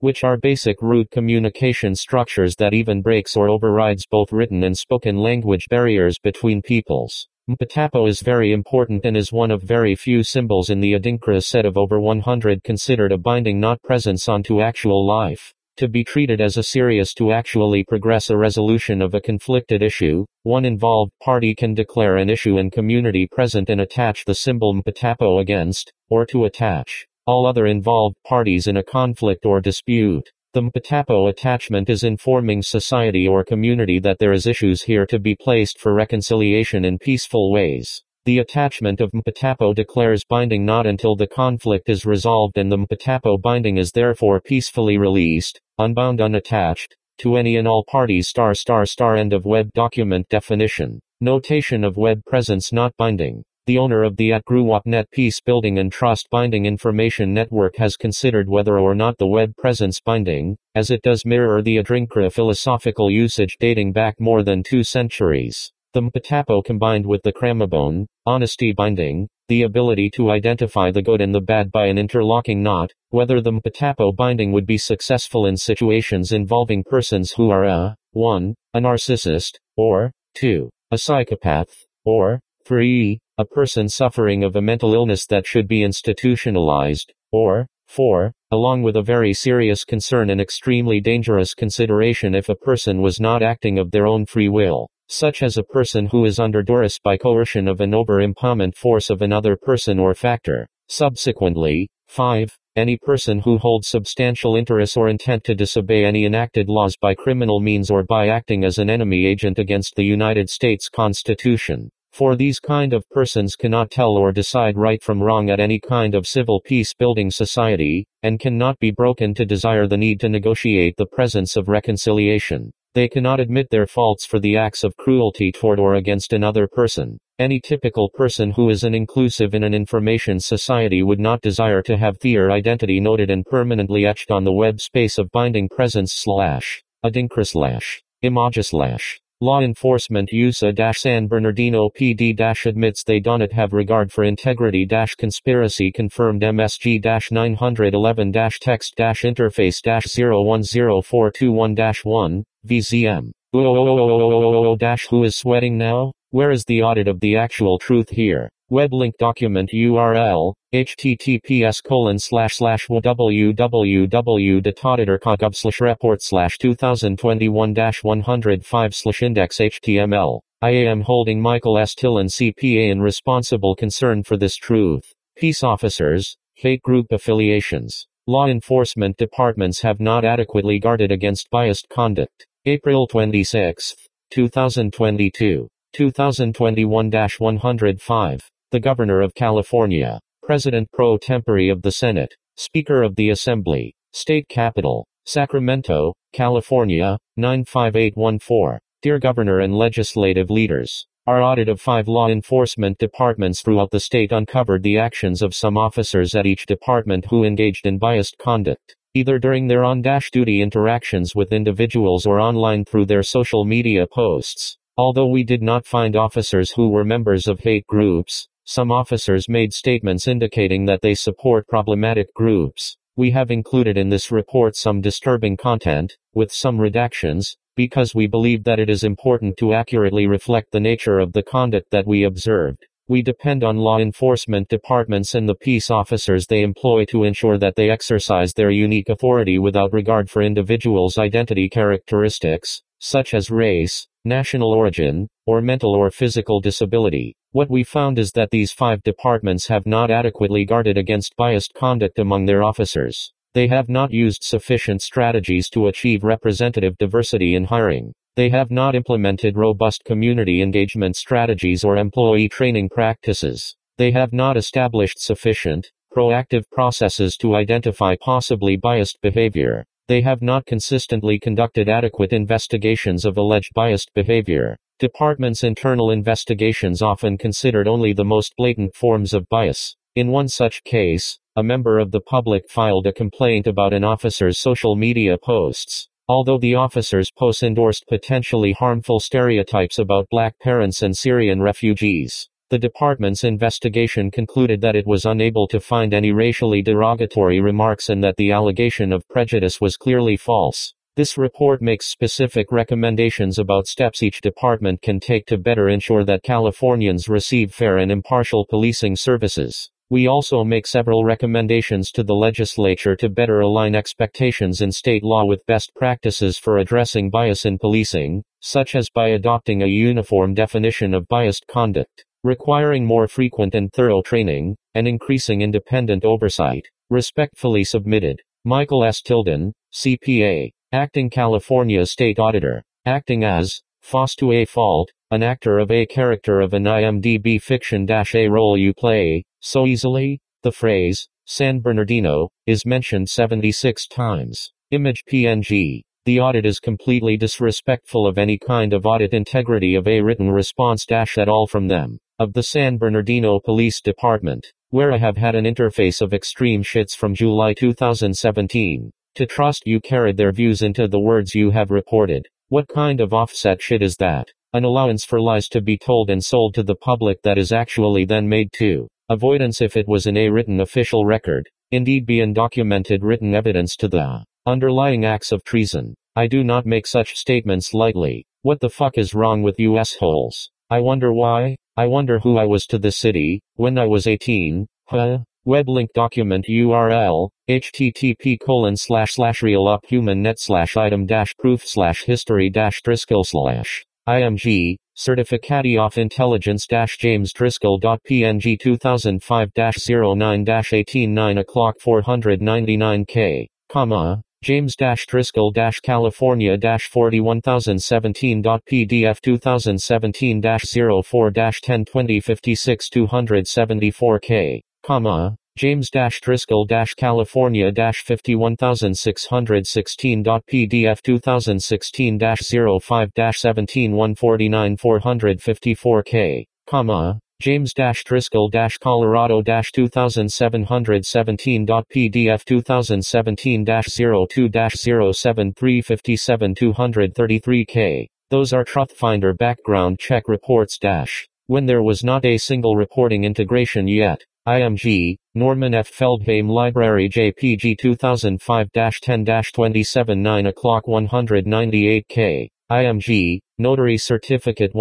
which are basic root communication structures that even breaks or overrides both written and spoken language barriers between peoples. Mpatapo is very important and is one of very few symbols in the Adinkra set of over 100 considered a binding not presence onto actual life. To be treated as a serious to actually progress a resolution of a conflicted issue, one involved party can declare an issue and community present and attach the symbol Mpatapo against, or to attach, all other involved parties in a conflict or dispute. The Mpatapo attachment is informing society or community that there is issues here to be placed for reconciliation in peaceful ways. The attachment of Mpatapo declares binding not until the conflict is resolved, and the Mpatapo binding is therefore peacefully released, unbound unattached, to any and all parties ****. End of web document definition. Notation of web presence not binding. The owner of the @GruWapNet Peace Building and Trust Binding Information Network has considered whether or not the web presence binding, as it does mirror the Adinkra philosophical usage dating back more than 2 centuries. The Mpatapo combined with the Kramabone, honesty binding, the ability to identify the good and the bad by an interlocking knot, whether the Mpatapo binding would be successful in situations involving persons who are 1. A narcissist, or 2. A psychopath, or 3. A person suffering of a mental illness that should be institutionalized, or 4. Along with a very serious concern and extremely dangerous consideration if a person was not acting of their own free will, such as a person who is under duress by coercion of an over-empowerment force of another person or factor. Subsequently, 5. Any person who holds substantial interest or intent to disobey any enacted laws by criminal means or by acting as an enemy agent against the United States Constitution. For these kind of persons cannot tell or decide right from wrong at any kind of civil peace-building society, and cannot be broken to desire the need to negotiate the presence of reconciliation. They cannot admit their faults for the acts of cruelty toward or against another person. Any typical person who is an inclusive in an information society would not desire to have their identity noted and permanently etched on the web space of binding presence / Adinkra / Imaja / Law enforcement USA-San Bernardino PD admits they do not have regard for integrity conspiracy confirmed MSG 911 text interface 010421 VZM. Who is sweating now? Where is the audit of the actual truth here? Web link document URL, https://www.auditor.gov/report/2021-105/index.html. I am holding Michael S. Tillen CPA in responsible concern for this truth. Peace officers, hate group affiliations. Law enforcement departments have not adequately guarded against biased conduct. April 26, 2022. 2021-105. The Governor of California. President pro tempore of the Senate. Speaker of the Assembly. State Capitol. Sacramento, California, 95814. Dear Governor and legislative leaders. Our audit of 5 law enforcement departments throughout the state uncovered the actions of some officers at each department who engaged in biased conduct, either during their on-duty interactions with individuals or online through their social media posts. Although we did not find officers who were members of hate groups, some officers made statements indicating that they support problematic groups. We have included in this report some disturbing content, with some redactions, because we believe that it is important to accurately reflect the nature of the conduct that we observed. We depend on law enforcement departments and the peace officers they employ to ensure that they exercise their unique authority without regard for individuals' identity characteristics, such as race, national origin, or mental or physical disability. What we found is that these 5 departments have not adequately guarded against biased conduct among their officers. They have not used sufficient strategies to achieve representative diversity in hiring. They have not implemented robust community engagement strategies or employee training practices. They have not established sufficient, proactive processes to identify possibly biased behavior. They have not consistently conducted adequate investigations of alleged biased behavior. Departments' internal investigations often considered only the most blatant forms of bias. In one such case, a member of the public filed a complaint about an officer's social media posts. Although the officer's posts endorsed potentially harmful stereotypes about black parents and Syrian refugees, The department's investigation concluded that it was unable to find any racially derogatory remarks and that the allegation of prejudice was clearly false. This report makes specific recommendations about steps each department can take to better ensure that Californians receive fair and impartial policing services. We also make several recommendations to the legislature to better align expectations in state law with best practices for addressing bias in policing, such as by adopting a uniform definition of biased conduct, requiring more frequent and thorough training, and increasing independent oversight. Respectfully submitted. Michael S. Tilden, CPA, Acting California State Auditor, acting as Fausto A. Fault, an actor of a character of an IMDb fiction-a role you play so easily. The phrase San Bernardino is mentioned 76 times. Image PNG. The audit is completely disrespectful of any kind of audit integrity of a written response at all from them, of the San Bernardino Police Department, where I have had an interface of extreme shits from July 2017. To trust you carried their views into the words you have reported. What kind of offset shit is that? An allowance for lies to be told and sold to the public that is actually then made to. Avoidance if it was in a written official record. Indeed be undocumented written evidence to the underlying acts of treason. I do not make such statements lightly. What the fuck is wrong with you assholes? I wonder why? I wonder who I was to this city, when I was 18, huh? Web link document URL, http://realup-human-net/item-proof/history-driscoll/img, Certificati of Intelligence-James Driscoll.png 2005-09-18 9:499k, James-Driscoll-California-41017.pdf 2017-04-102056 274k, James-Driscoll-California-51616.pdf 2016-05-17 149 454k, James-Driscoll-Colorado-2717.pdf 2017-02-07357 233k. Those are Truthfinder background check reports when there was not a single reporting integration yet. IMG, Norman F. Feldheim Library JPG 2005-10-27 9:198k, IMG, Notary Certificate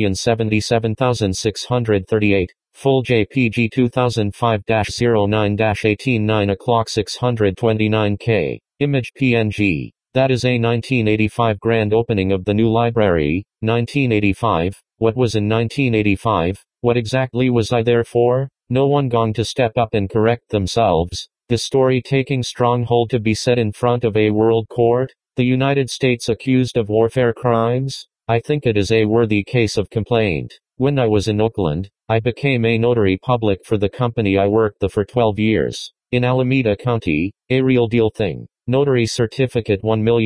1,077,638, Full JPG 2005-09-18 9:629k, Image PNG. That is a 1985 grand opening of the new library. 1985, what was in 1985, what exactly was I there for? No one going to step up and correct themselves? The story taking strong hold to be set in front of a world court? The United States accused of warfare crimes? I think it is a worthy case of complaint. When I was in Oakland, I became a notary public for the company I worked for 12 years. In Alameda County, a real deal thing. Notary Certificate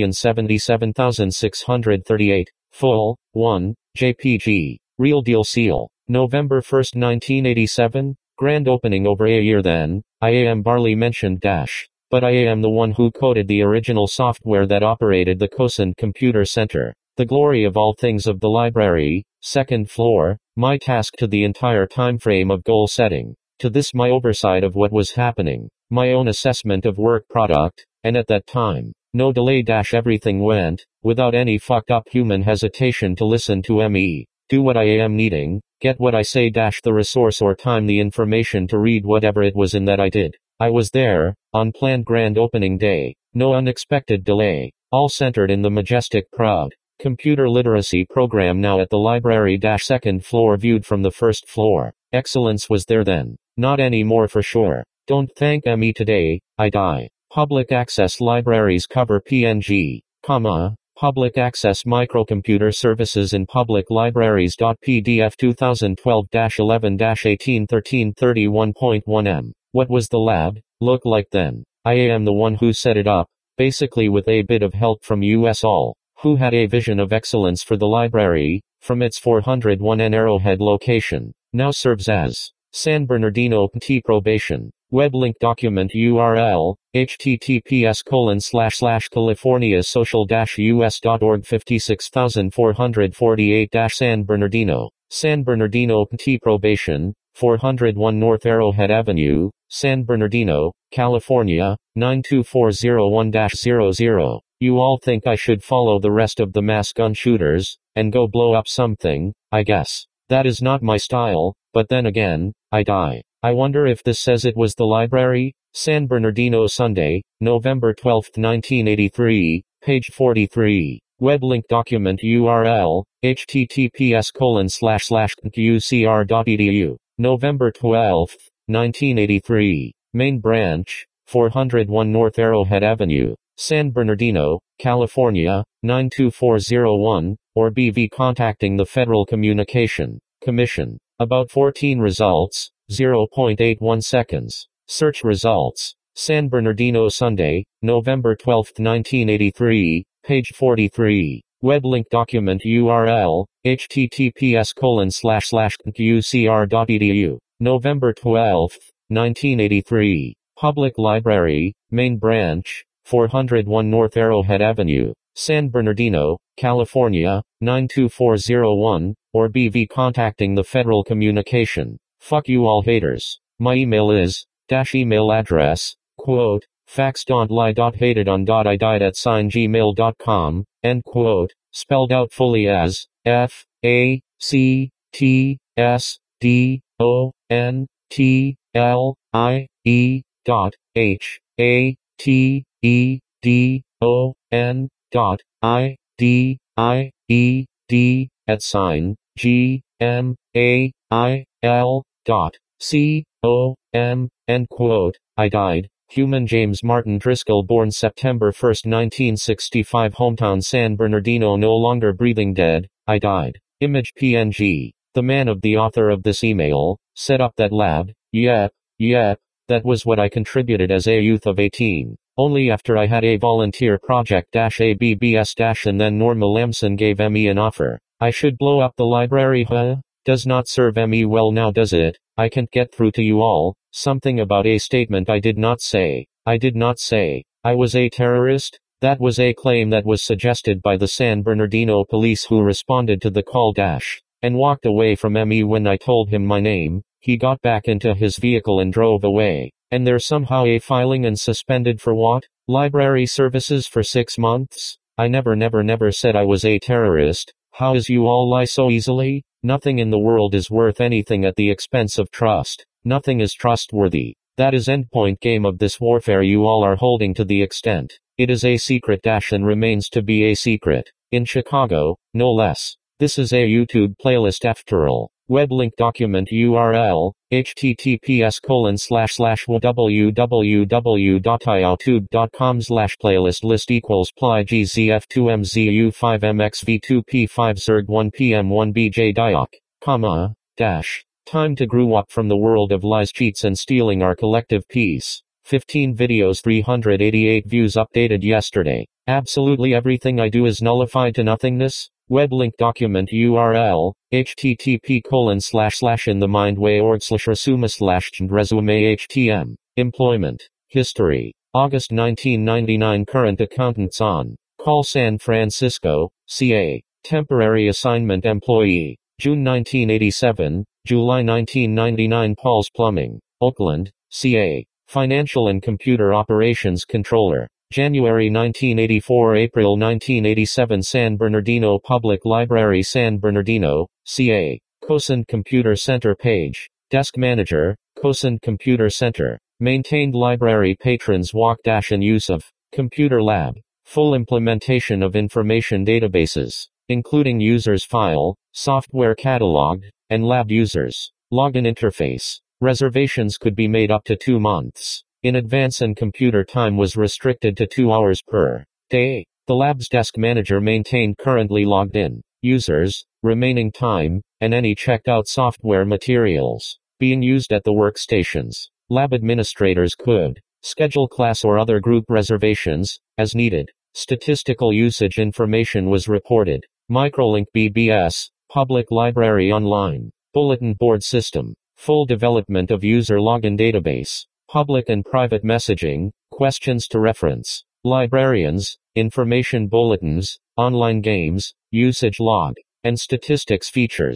1,077,638, Full, 1, JPG, Real Deal Seal, November 1, 1987, grand opening over a year then. I am barely mentioned but I am the one who coded the original software that operated the COSINT Computer Center. The glory of all things of the library, second floor, my task to the entire time frame of goal setting. To this my oversight of what was happening, my own assessment of work product, and at that time, no delay everything went, without any fucked up human hesitation to listen to me, do what I am needing, get what I say the resource or time the information to read whatever it was in that I did. I was there, on planned grand opening day, no unexpected delay, all centered in the majestic proud computer literacy program now at the library second floor viewed from the first floor. Excellence was there then, not anymore for sure. Don't thank me today, I die. Public access libraries cover PNG, public access microcomputer services in public libraries. PDF 2012-11-18 1331.1 M. What was the lab look like then? I am the one who set it up, basically with a bit of help from US All, who had a vision of excellence for the library, from its 401N Arrowhead location, now serves as San Bernardino PT Probation. Web link document URL, https://californiasocial-us.org 56448 San Bernardino. San Bernardino T. Probation, 401 North Arrowhead Avenue, San Bernardino, California, 92401-00. You all think I should follow the rest of the mass gun shooters, and go blow up something, I guess. That is not my style, but then again, I die. I wonder if this says it was the library? San Bernardino Sunday, November 12, 1983, page 43. Web link document URL, https://ucr.edu. November 12, 1983. Main branch, 401 North Arrowhead Avenue, San Bernardino, California, 92401, or BV contacting the Federal Communication Commission. About 14 results, 0.81 seconds. Search results. San Bernardino Sunday, November 12, 1983, page 43. Web link document URL, https://ucr.edu. November 12, 1983. Public Library, Main Branch, 401 North Arrowhead Avenue, San Bernardino, California, 92401, or BV contacting the Federal Communication. Fuck you all haters. My email is, email address, quote, facts.lie.hatedon.I died@gmail.com, end quote, spelled out fully as, @gmail.com, end quote, I died. Human James Martin Driscoll born September 1, 1965 hometown San Bernardino no longer breathing dead, I died. Image PNG. The man of the author of this email, set up that lab, yep, that was what I contributed as a youth of 18. Only after I had a volunteer project -ABBS- and then Norma Lamson gave me an offer. I should blow up the library, huh? Does not serve me well now, does it? I can't get through to you all. Something about a statement I did not say. I did not say I was a terrorist. That was a claim that was suggested by the San Bernardino police, who responded to the call and walked away from me when I told him my name. He got back into his vehicle and drove away. And they're somehow a filing and suspended for what? Library services for 6 months? I never said I was a terrorist. How is you all lie so easily? Nothing in the world is worth anything at the expense of trust. Nothing is trustworthy. That is endpoint game of this warfare you all are holding to the extent. It is a secret and remains to be a secret. In Chicago, no less. This is a YouTube playlist after all. Web link document URL, https://www.youtube.com/playlist list equals ply-gzf2mzu5mxv2p5zerg1pm1bj diok, Time to grew up from the world of lies, cheats and stealing our collective peace. 15 videos, 388 views updated yesterday. Absolutely everything I do is nullified to nothingness. Web link document URL, http://inthemindway.org/resume/resume.htm. Employment. History. August 1999 current accountants on call San Francisco, CA. Temporary assignment employee. June 1987, July 1999 Paul's Plumbing, Oakland, CA. Financial and Computer Operations Controller. January 1984 April 1987 San Bernardino Public Library San Bernardino, CA. Cosand Computer Center page. Desk Manager, Cosand Computer Center. Maintained library patrons walk and use of Computer Lab. Full implementation of information databases, including users file, software catalog, and lab users. Login interface. Reservations could be made up to 2 months in advance, and computer time was restricted to 2 hours per day. The lab's desk manager maintained currently logged in users, remaining time, and any checked out software materials being used at the workstations. Lab administrators could schedule class or other group reservations as needed. Statistical usage information was reported. Microlink BBS, Public Library Online, Bulletin Board System. Full development of user login database. Public and private messaging, questions to reference. Librarians, information bulletins, online games, usage log, and statistics features.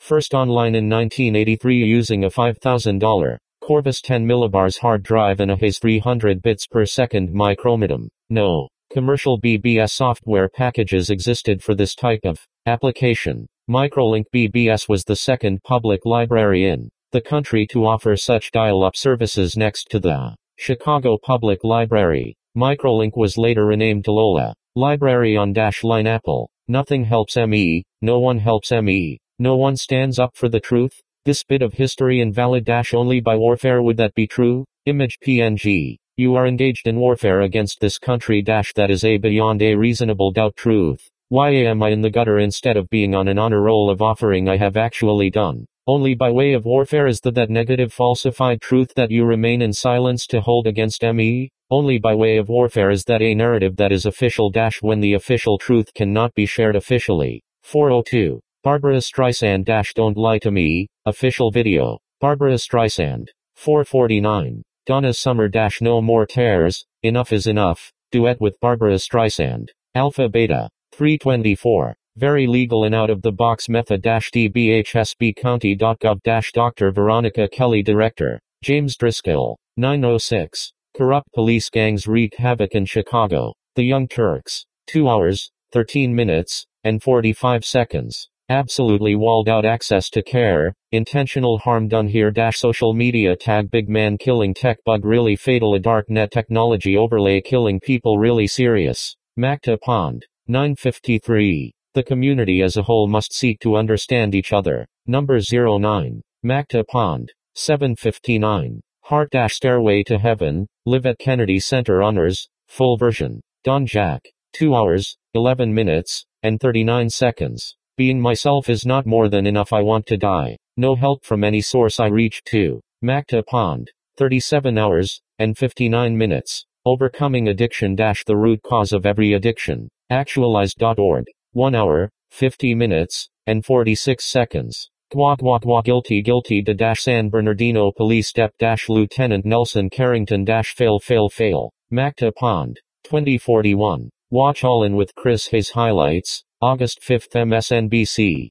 First online in 1983 using a $5,000 Corvus 10 millibars hard drive and a Haze 300 bits per second micromodem. No commercial BBS software packages existed for this type of application. Microlink BBS was the second public library in the country to offer such dial-up services next to the Chicago Public Library. Microlink was later renamed to Lola Library on Line Apple. Nothing helps ME, no one helps ME, no one stands up for the truth. This bit of history invalid only by warfare. Would that be true? Image PNG. You are engaged in warfare against this country that is a beyond a reasonable doubt truth. Why am I in the gutter instead of being on an honor roll of offering I have actually done? Only by way of warfare is that negative falsified truth that you remain in silence to hold against me? Only by way of warfare is that a narrative that is official when the official truth cannot be shared officially. 402. Barbara Streisand Don't Lie to Me, official video. Barbara Streisand. 449. Donna Summer No More Tears, Enough is Enough, duet with Barbara Streisand. Alpha Beta. 324. Very legal and out-of-the-box method dbhsbcounty.gov Dr. Veronica Kelly Director. James Driscoll. 906. Corrupt police gangs wreak havoc in Chicago. The Young Turks. 2 hours, 13 minutes, and 45 seconds. Absolutely walled out access to care, intentional harm done here social media tag big man killing tech bug really fatal a dark net technology overlay killing people really serious. Macta Pond. 953. The community as a whole must seek to understand each other. Number 09. Macta Pond. 759. Heart Stairway to Heaven, Live at Kennedy Center Honors, full version. Don Jack. 2 hours, 11 minutes, and 39 seconds. Being myself is not more than enough. I want to die. No help from any source I reach to. Macta Pond. 37 hours, and 59 minutes. Overcoming addiction the root cause of every addiction. Actualized.org. 1 hour, 50 minutes, and 46 seconds. Guilty to San Bernardino Police Step Lieutenant Nelson Carrington fail. Macta Pond. 2041. Watch All In with Chris Hayes highlights. August 5 MSNBC.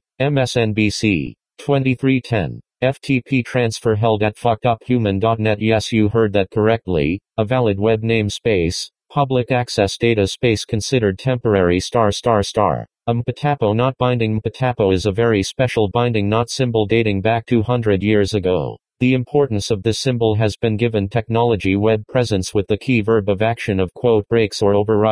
2310. FTP transfer held at fuckeduphuman.net. Yes, you heard that correctly. A valid web namespace. Public access data space considered temporary ***. Mpatapo not binding. Mpatapo is a very special binding not symbol dating back 200 years ago. The importance of this symbol has been given technology web presence with the key verb of action of breaks or overrides .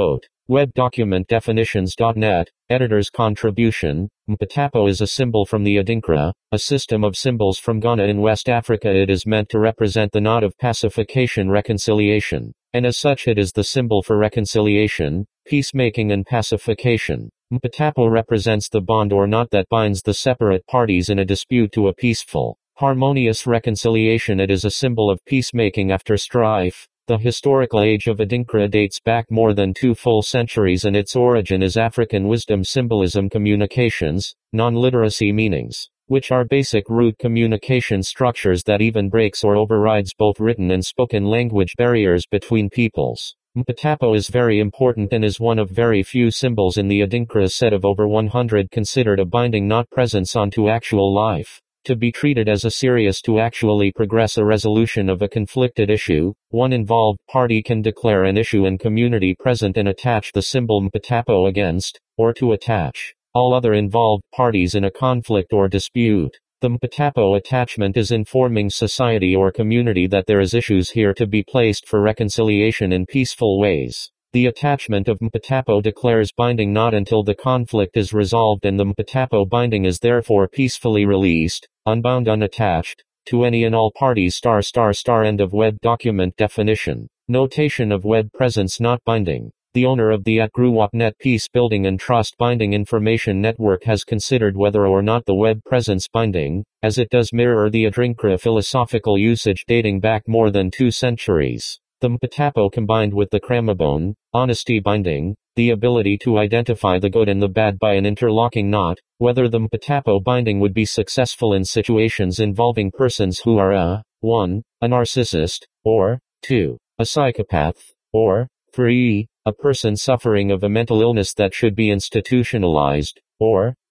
Web document definitions.net, editor's contribution. Mpatapo is a symbol from the Adinkra, a system of symbols from Ghana in West Africa. It is meant to represent the knot of pacification reconciliation, and as such it is the symbol for reconciliation, peacemaking and pacification. Mpatapo represents the bond or knot that binds the separate parties in a dispute to a peaceful, harmonious reconciliation. It is a symbol of peacemaking after strife. The historical age of Adinkra dates back more than 2 full centuries and its origin is African wisdom symbolism communications, non-literacy meanings, which are basic root communication structures that even breaks or overrides both written and spoken language barriers between peoples. Mpatapo is very important and is one of very few symbols in the Adinkra set of over 100 considered a binding not presence onto actual life. To be treated as a serious to actually progress a resolution of a conflicted issue, one involved party can declare an issue and community present and attach the symbol Mpatapo against, or to attach, all other involved parties in a conflict or dispute. The Mpatapo attachment is informing society or community that there is issues here to be placed for reconciliation in peaceful ways. The attachment of Mpatapo declares binding not until the conflict is resolved and the Mpatapo binding is therefore peacefully released, unbound unattached, to any and all parties ****. End of web document definition. Notation of web presence not binding. The owner of the @GruWapNet Peace Building and Trust Binding Information Network has considered whether or not the web presence binding, as it does mirror the Adinkra philosophical usage dating back more than 2 centuries. The Mpatapo combined with the Kramabone, honesty binding, the ability to identify the good and the bad by an interlocking knot, whether the Mpatapo binding would be successful in situations involving persons who are 1. A narcissist, or 2. A psychopath, or 3. A person suffering of a mental illness that should be institutionalized, or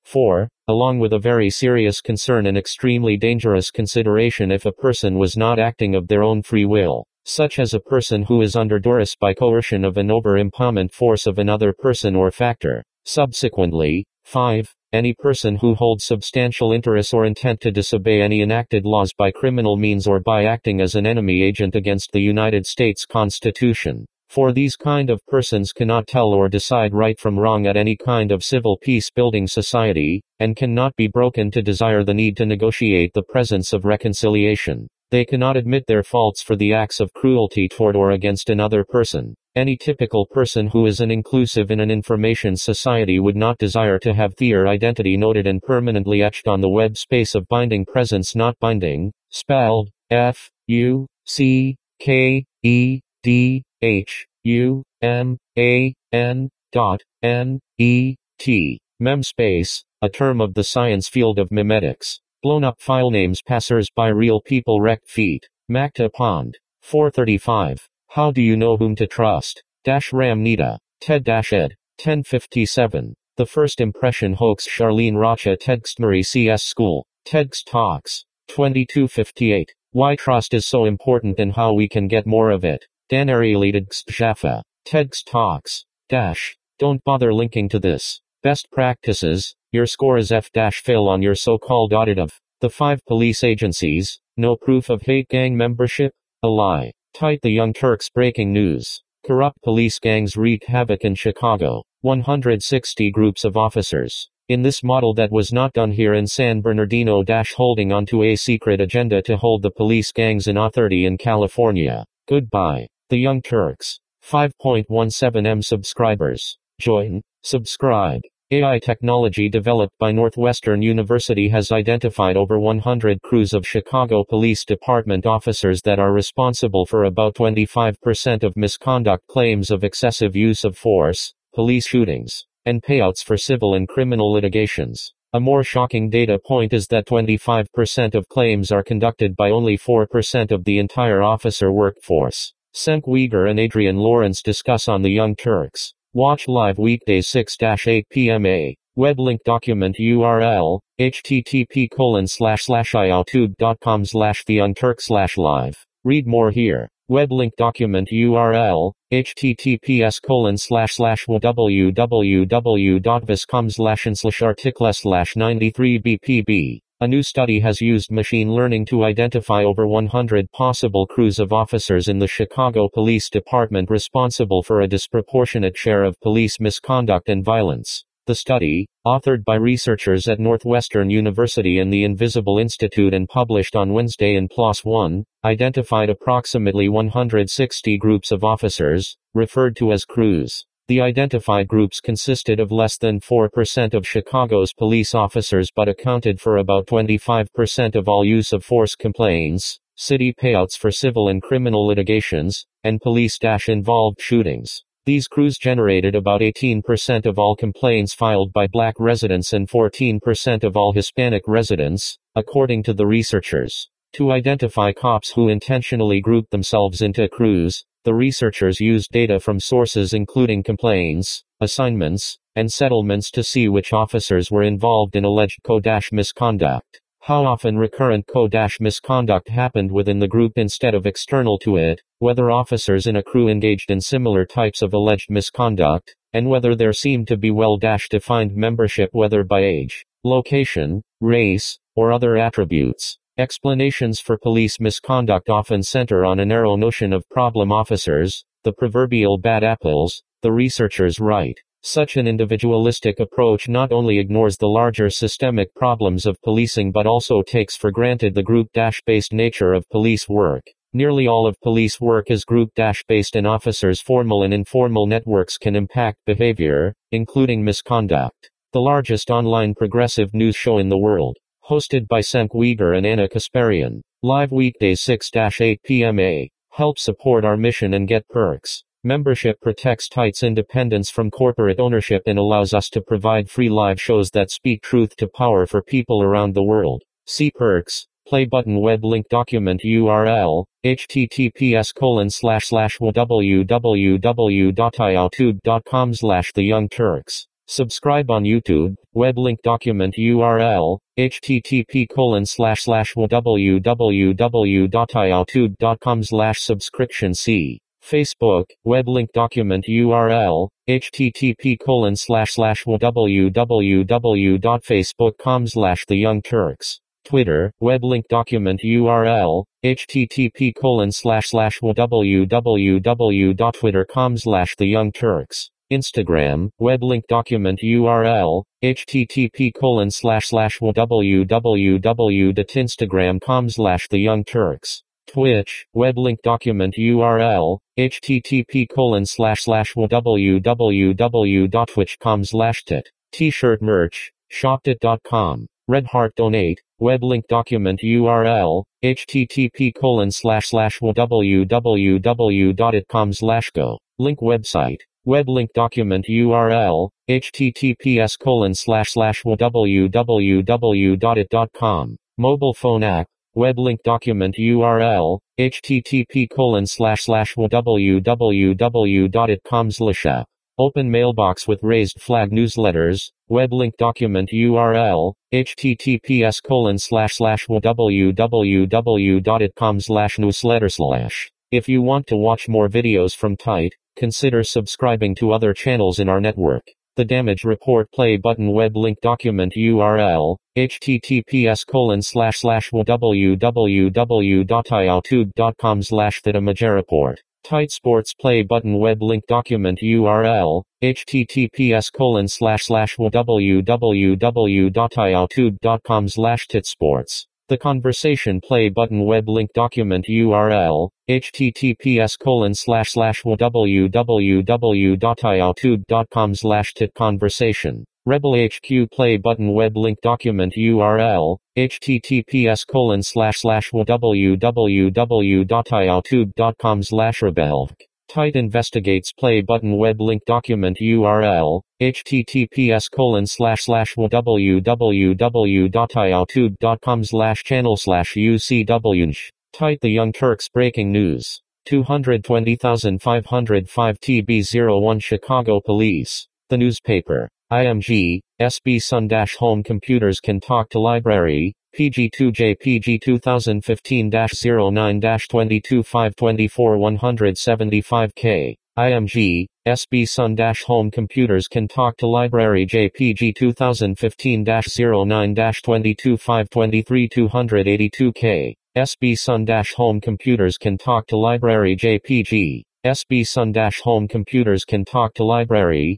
4. Along with a very serious concern and extremely dangerous consideration if a person was not acting of their own free will, such as a person who is under duress by coercion of an over-empowerment force of another person or factor. Subsequently, 5. Any person who holds substantial interest or intent to disobey any enacted laws by criminal means or by acting as an enemy agent against the United States Constitution. For these kind of persons cannot tell or decide right from wrong at any kind of civil peace-building society, and cannot be broken to desire the need to negotiate the presence of reconciliation. They cannot admit their faults for the acts of cruelty toward or against another person. Any typical person who is an inclusive in an information society would not desire to have their identity noted and permanently etched on the web space of binding presence not binding, spelled FUCKEDHUMAN.NET, memspace, a term of the science field of memetics. Blown up file names passers by real people wrecked feet. Macta Pond. 435. How do you know whom to trust? Ram Nita. Ted Ed. 1057. The First Impression Hoax Charlene Rocha Tedxtmary CS School. Tedx Talks. 2258. Why trust is so important and how we can get more of it. Dan Arielitedx Jaffa. Tedx Talks. Don't bother linking to this. Best practices. Your score is F-fail on your so-called audit of the 5 police agencies. No proof of hate gang membership? A lie. Tight the Young Turks breaking news. Corrupt police gangs wreak havoc in Chicago. 160 groups of officers. In this model that was not done here in San Bernardino holding onto a secret agenda to hold the police gangs in A30 in California. Goodbye. The Young Turks. 5.17M subscribers. Join. Subscribe. AI technology developed by Northwestern University has identified over 100 crews of Chicago Police Department officers that are responsible for about 25% of misconduct claims of excessive use of force, police shootings, and payouts for civil and criminal litigations. A more shocking data point is that 25% of claims are conducted by only 4% of the entire officer workforce. Cenk Uygur and Adrian Lawrence discuss on the Young Turks. Watch live weekdays 6-8 p.m. Web link document URL, http://youtube.com/theyoungturk/live. Read more here. Web link document URL, https://www.viscom/articles/93bpb. A new study has used machine learning to identify over 100 possible crews of officers in the Chicago Police Department responsible for a disproportionate share of police misconduct and violence. The study, authored by researchers at Northwestern University and the Invisible Institute and published on Wednesday in PLOS One, identified approximately 160 groups of officers, referred to as crews. The identified groups consisted of less than 4% of Chicago's police officers but accounted for about 25% of all use of force complaints, city payouts for civil and criminal litigations, and police-involved shootings. These crews generated about 18% of all complaints filed by black residents and 14% of all Hispanic residents, according to the researchers. To identify cops who intentionally grouped themselves into crews, the researchers used data from sources including complaints, assignments, and settlements to see which officers were involved in alleged co-misconduct. How often recurrent co-misconduct happened within the group instead of external to it, whether officers in a crew engaged in similar types of alleged misconduct, and whether there seemed to be well-defined membership whether by age, location, race, or other attributes. Explanations for police misconduct often center on a narrow notion of problem officers, the proverbial bad apples, the researchers write. Such an individualistic approach not only ignores the larger systemic problems of policing but also takes for granted the group-based nature of police work. Nearly all of police work is group-based and officers' formal and informal networks can impact behavior, including misconduct. The largest online progressive news show in the world. Hosted by Cenk Uygur and Anna Kasparian. Live weekdays 6-8 p.m. Help support our mission and get perks. Membership protects Tights independence from corporate ownership and allows us to provide free live shows that speak truth to power for people around the world. See perks. Play button web link document URL, https://www.youtube.com/theyoungturks. Subscribe on YouTube. Web link document URL http://www.iotube.com/subscription C. Facebook, web link document URL, http://www.facebook.com/The Young Turks. Twitter, web link document URL, http://www.twitter.com/The Young Turks. Instagram, web link document URL, http://www.instagram.com/The Young Turks. Twitch, web link document URL, http://www.twitch.com/tit. T-shirt merch, shoptit.com. Red Heart Donate, web link document URL, http://www.it.com/go. Link website. Web link document URL, https://www.it.com. Mobile phone app. Web link document URL, http://www.it.com/app. Open mailbox with raised flag newsletters. Web link document URL, https://www.it.com/newsletter/. If you want to watch more videos from Tite, consider subscribing to other channels in our network. The Damage Report play button. Web link document URL, https://www.iotube.com/thedamage-report. Tite Sports play button. Web link document URL, https://www.iotube.com/titsports. The Conversation play button. Web link document URL, https://www.iotube.com/titconversation. Rebel HQ play button. Web link document URL, https://www.iotube.com/rebelvk. Tite Investigates play button. Web link document URL, https://www.iotube.com/channel/ucwnj. Tite The Young Turks breaking news. 220,505 TB01 Chicago Police. The newspaper. IMG, SB Sun-Home computers can talk to library. PG2J PG 2015-09-22-524-175K. IMG, SB Sun-Home computers can talk to library JPG 2015-09-22-523-282K. SB Sun-Home computers can talk to library JPG. SB Sun-Home computers can talk to library,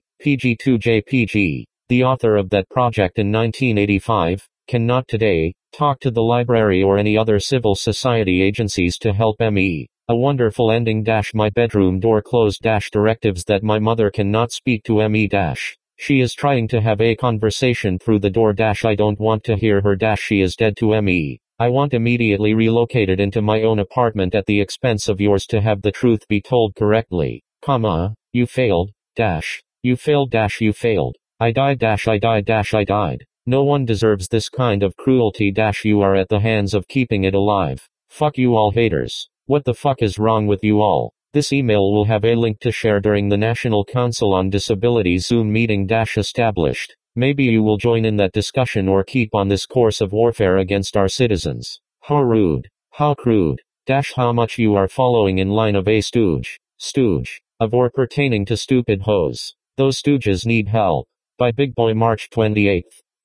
PG2JPG. The author of that project in 1985, cannot today, talk to the library or any other civil society agencies to help me. A wonderful ending. My bedroom door closed. Directives that my mother cannot speak to me. She is trying to have a conversation through the door. I don't want to hear her. She is dead to me. I want immediately relocated into my own apartment at the expense of yours to have the truth be told correctly. You failed. You failed. You failed. I died. I died. I died. No one deserves this kind of cruelty. You are at the hands of keeping it alive. Fuck you all haters. What the fuck is wrong with you all? This email will have a link to share during the National Council on Disability Zoom meeting established. Maybe you will join in that discussion or keep on this course of warfare against our citizens. How rude. How crude. How much you are following in line of a stooge. Of or pertaining to stupid hoes. Those stooges need help. By Big Boy March 28,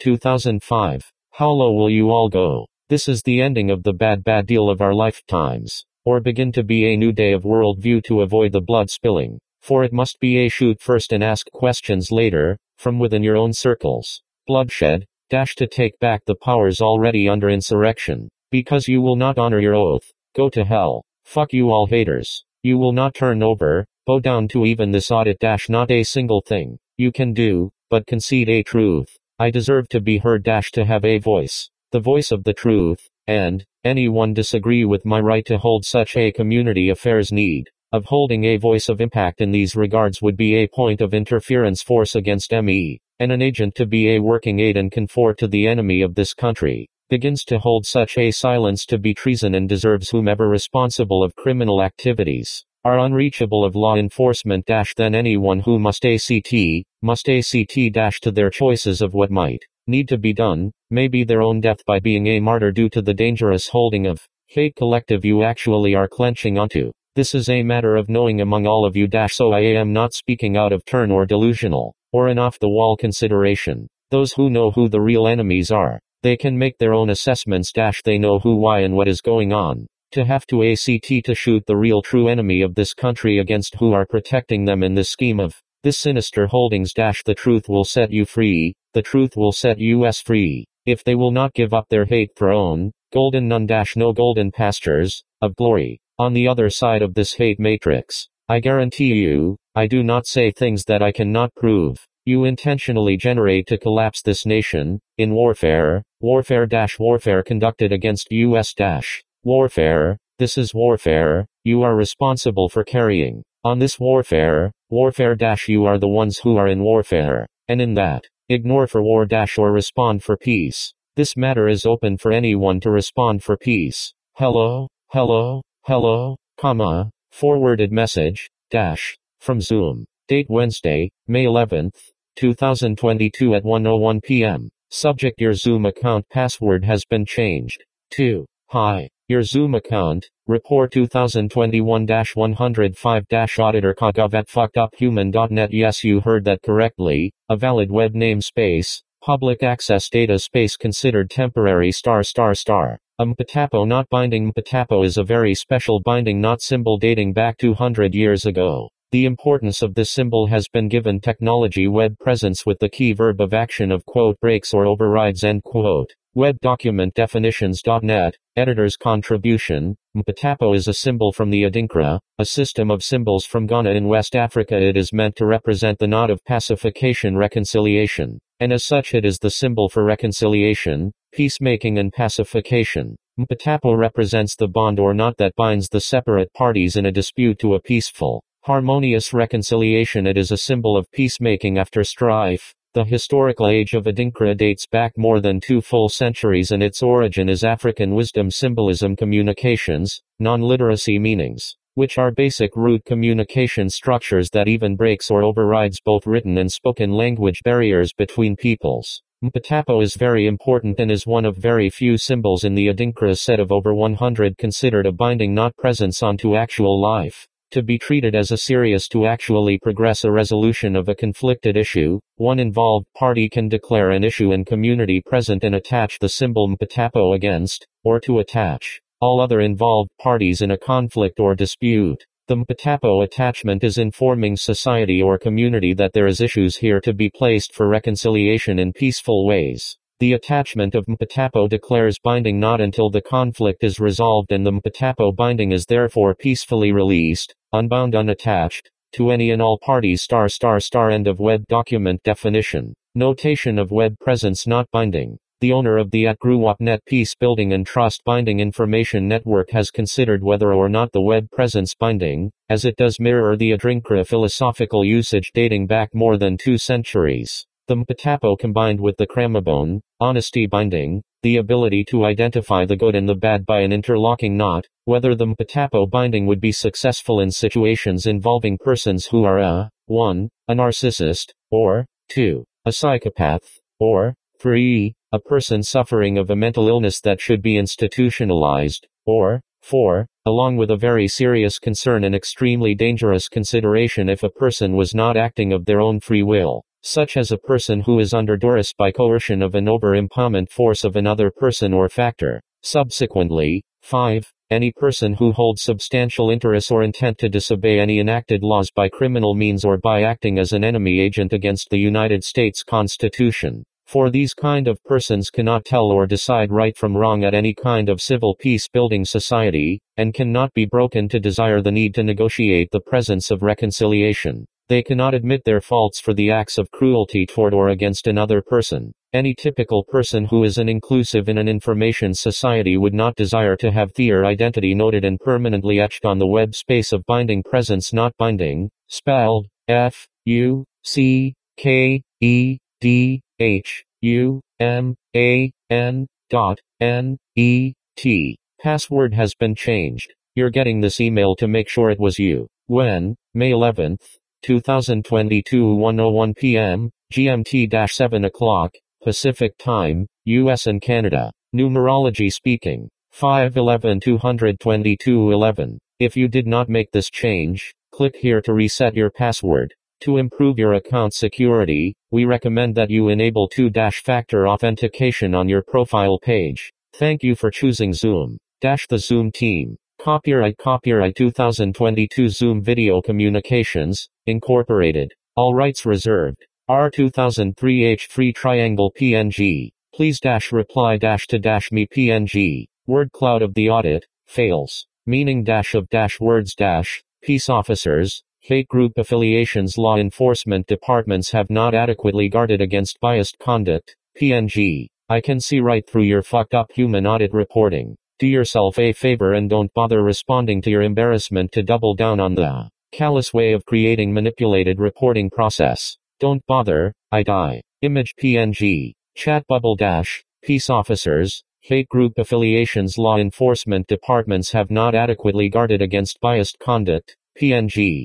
2005. How low will you all go? This is the ending of the bad deal of our lifetimes. Or begin to be a new day of worldview to avoid the blood spilling. For it must be a shoot first and ask questions later, from within your own circles. Bloodshed, to take back the powers already under insurrection. Because you will not honor your oath. Go to hell. Fuck you all haters. You will not turn over, bow down to even this audit. Not a single thing you can do, but concede a truth. I deserve to be heard. To have a voice. The voice of the truth, and anyone disagree with my right to hold such a community affairs need of holding a voice of impact in these regards would be a point of interference force against me, and an agent to be a working aid and conform to the enemy of this country, begins to hold such a silence to be treason and deserves whomever responsible of criminal activities. are unreachable of law enforcement then anyone who must ACT to their choices of what might need to be done, may be their own death by being a martyr due to the dangerous holding of fate collective you actually are clenching onto. This is a matter of knowing among all of you so I am not speaking out of turn or delusional, or an off-the-wall consideration. Those who know who the real enemies are, they can make their own assessments they know who, why and what is going on. To have to ACT to shoot the real true enemy of this country against who are protecting them in this scheme of this sinister holdings the truth will set you free, the truth will set us free. If they will not give up their hate throne, golden none no golden pastures of glory. On the other side of this hate matrix, I guarantee you, I do not say things that I cannot prove. You intentionally generate to collapse this nation, in warfare conducted against us warfare, this is warfare, you are responsible for carrying on this warfare you are the ones who are in warfare, and in that, ignore for war or respond for peace. This matter is open for anyone to respond for peace. Hello, forwarded message, from Zoom. Date Wednesday, May 11th, 2022 at 1:01 p.m. Subject: your Zoom account password has been changed. 2. Hi. Your Zoom account, report 2021-105-auditor.gov@fuckeduphuman.net. Yes, you heard that correctly. A valid web namespace, public access data space considered temporary ***. Mpatapo not binding. Mpatapo is a very special binding not symbol dating back 200 years ago. The importance of this symbol has been given technology web presence with the key verb of action of breaks or overrides . Web document definitions.net, editor's contribution. Mpatapo is a symbol from the Adinkra, a system of symbols from Ghana in West Africa. It is meant to represent the knot of pacification reconciliation, and as such it is the symbol for reconciliation, peacemaking and pacification. Mpatapo represents the bond or knot that binds the separate parties in a dispute to a peaceful, harmonious reconciliation. It is a symbol of peacemaking after strife. The historical age of Adinkra dates back more than 2 full centuries and its origin is African wisdom symbolism communications, non-literacy meanings, which are basic root communication structures that even breaks or overrides both written and spoken language barriers between peoples. Mpatapo is very important and is one of very few symbols in the Adinkra set of over 100 considered a binding not presence onto actual life. To be treated as a serious to actually progress a resolution of a conflicted issue, one involved party can declare an issue and community present and attach the symbol Mpatapo against, or to attach, all other involved parties in a conflict or dispute. The Mpatapo attachment is informing society or community that there is issues here to be placed for reconciliation in peaceful ways. The attachment of Mpatapo declares binding not until the conflict is resolved and the Mpatapo binding is therefore peacefully released, unbound unattached, to any and all parties ****. End of web document definition. Notation of web presence not binding. The owner of the @GruWapNet Peace Building and Trust Binding Information Network has considered whether or not the web presence binding, as it does mirror the Adinkra philosophical usage dating back more than 2 centuries. The Mpatapo combined with the Kramabone, honesty binding, the ability to identify the good and the bad by an interlocking knot, whether the Mpatapo binding would be successful in situations involving persons who are 1. A narcissist, or 2. A psychopath, or 3. A person suffering of a mental illness that should be institutionalized, or 4. Along with a very serious concern and extremely dangerous consideration if a person was not acting of their own free will, such as a person who is under duress by coercion of an over-empowerment force of another person or factor. Subsequently, 5. Any person who holds substantial interest or intent to disobey any enacted laws by criminal means or by acting as an enemy agent against the United States Constitution. For these kind of persons cannot tell or decide right from wrong at any kind of civil peace-building society, and cannot be broken to desire the need to negotiate the presence of reconciliation. They cannot admit their faults for the acts of cruelty toward or against another person. Any typical person who is an inclusive in an information society would not desire to have their identity noted and permanently etched on the web space of binding presence not binding, spelled FUCKEDHUMAN.NET. Password has been changed. You're getting this email to make sure it was you. When, May 11, 2022 1:01 p.m., GMT-7 o'clock, Pacific Time, US and Canada. Numerology speaking. 5/11/222/11. If you did not make this change, click here to reset your password. To improve your account security, we recommend that you enable two-factor authentication on your profile page. Thank you for choosing Zoom. The Zoom team. Copyright 2022 Zoom Video Communications, Incorporated. All rights reserved. R 2003 H3 Triangle PNG. Please reply to me PNG. Word cloud of the audit, fails. Meaning of words peace officers, hate group affiliations law enforcement departments have not adequately guarded against biased conduct, PNG. I can see right through your fucked up human audit reporting. Do yourself a favor and don't bother responding to your embarrassment to double down on the callous way of creating manipulated reporting process. Don't bother, I die. Image PNG. Chat bubble peace officers, hate group affiliations law enforcement departments have not adequately guarded against biased conduct, PNG.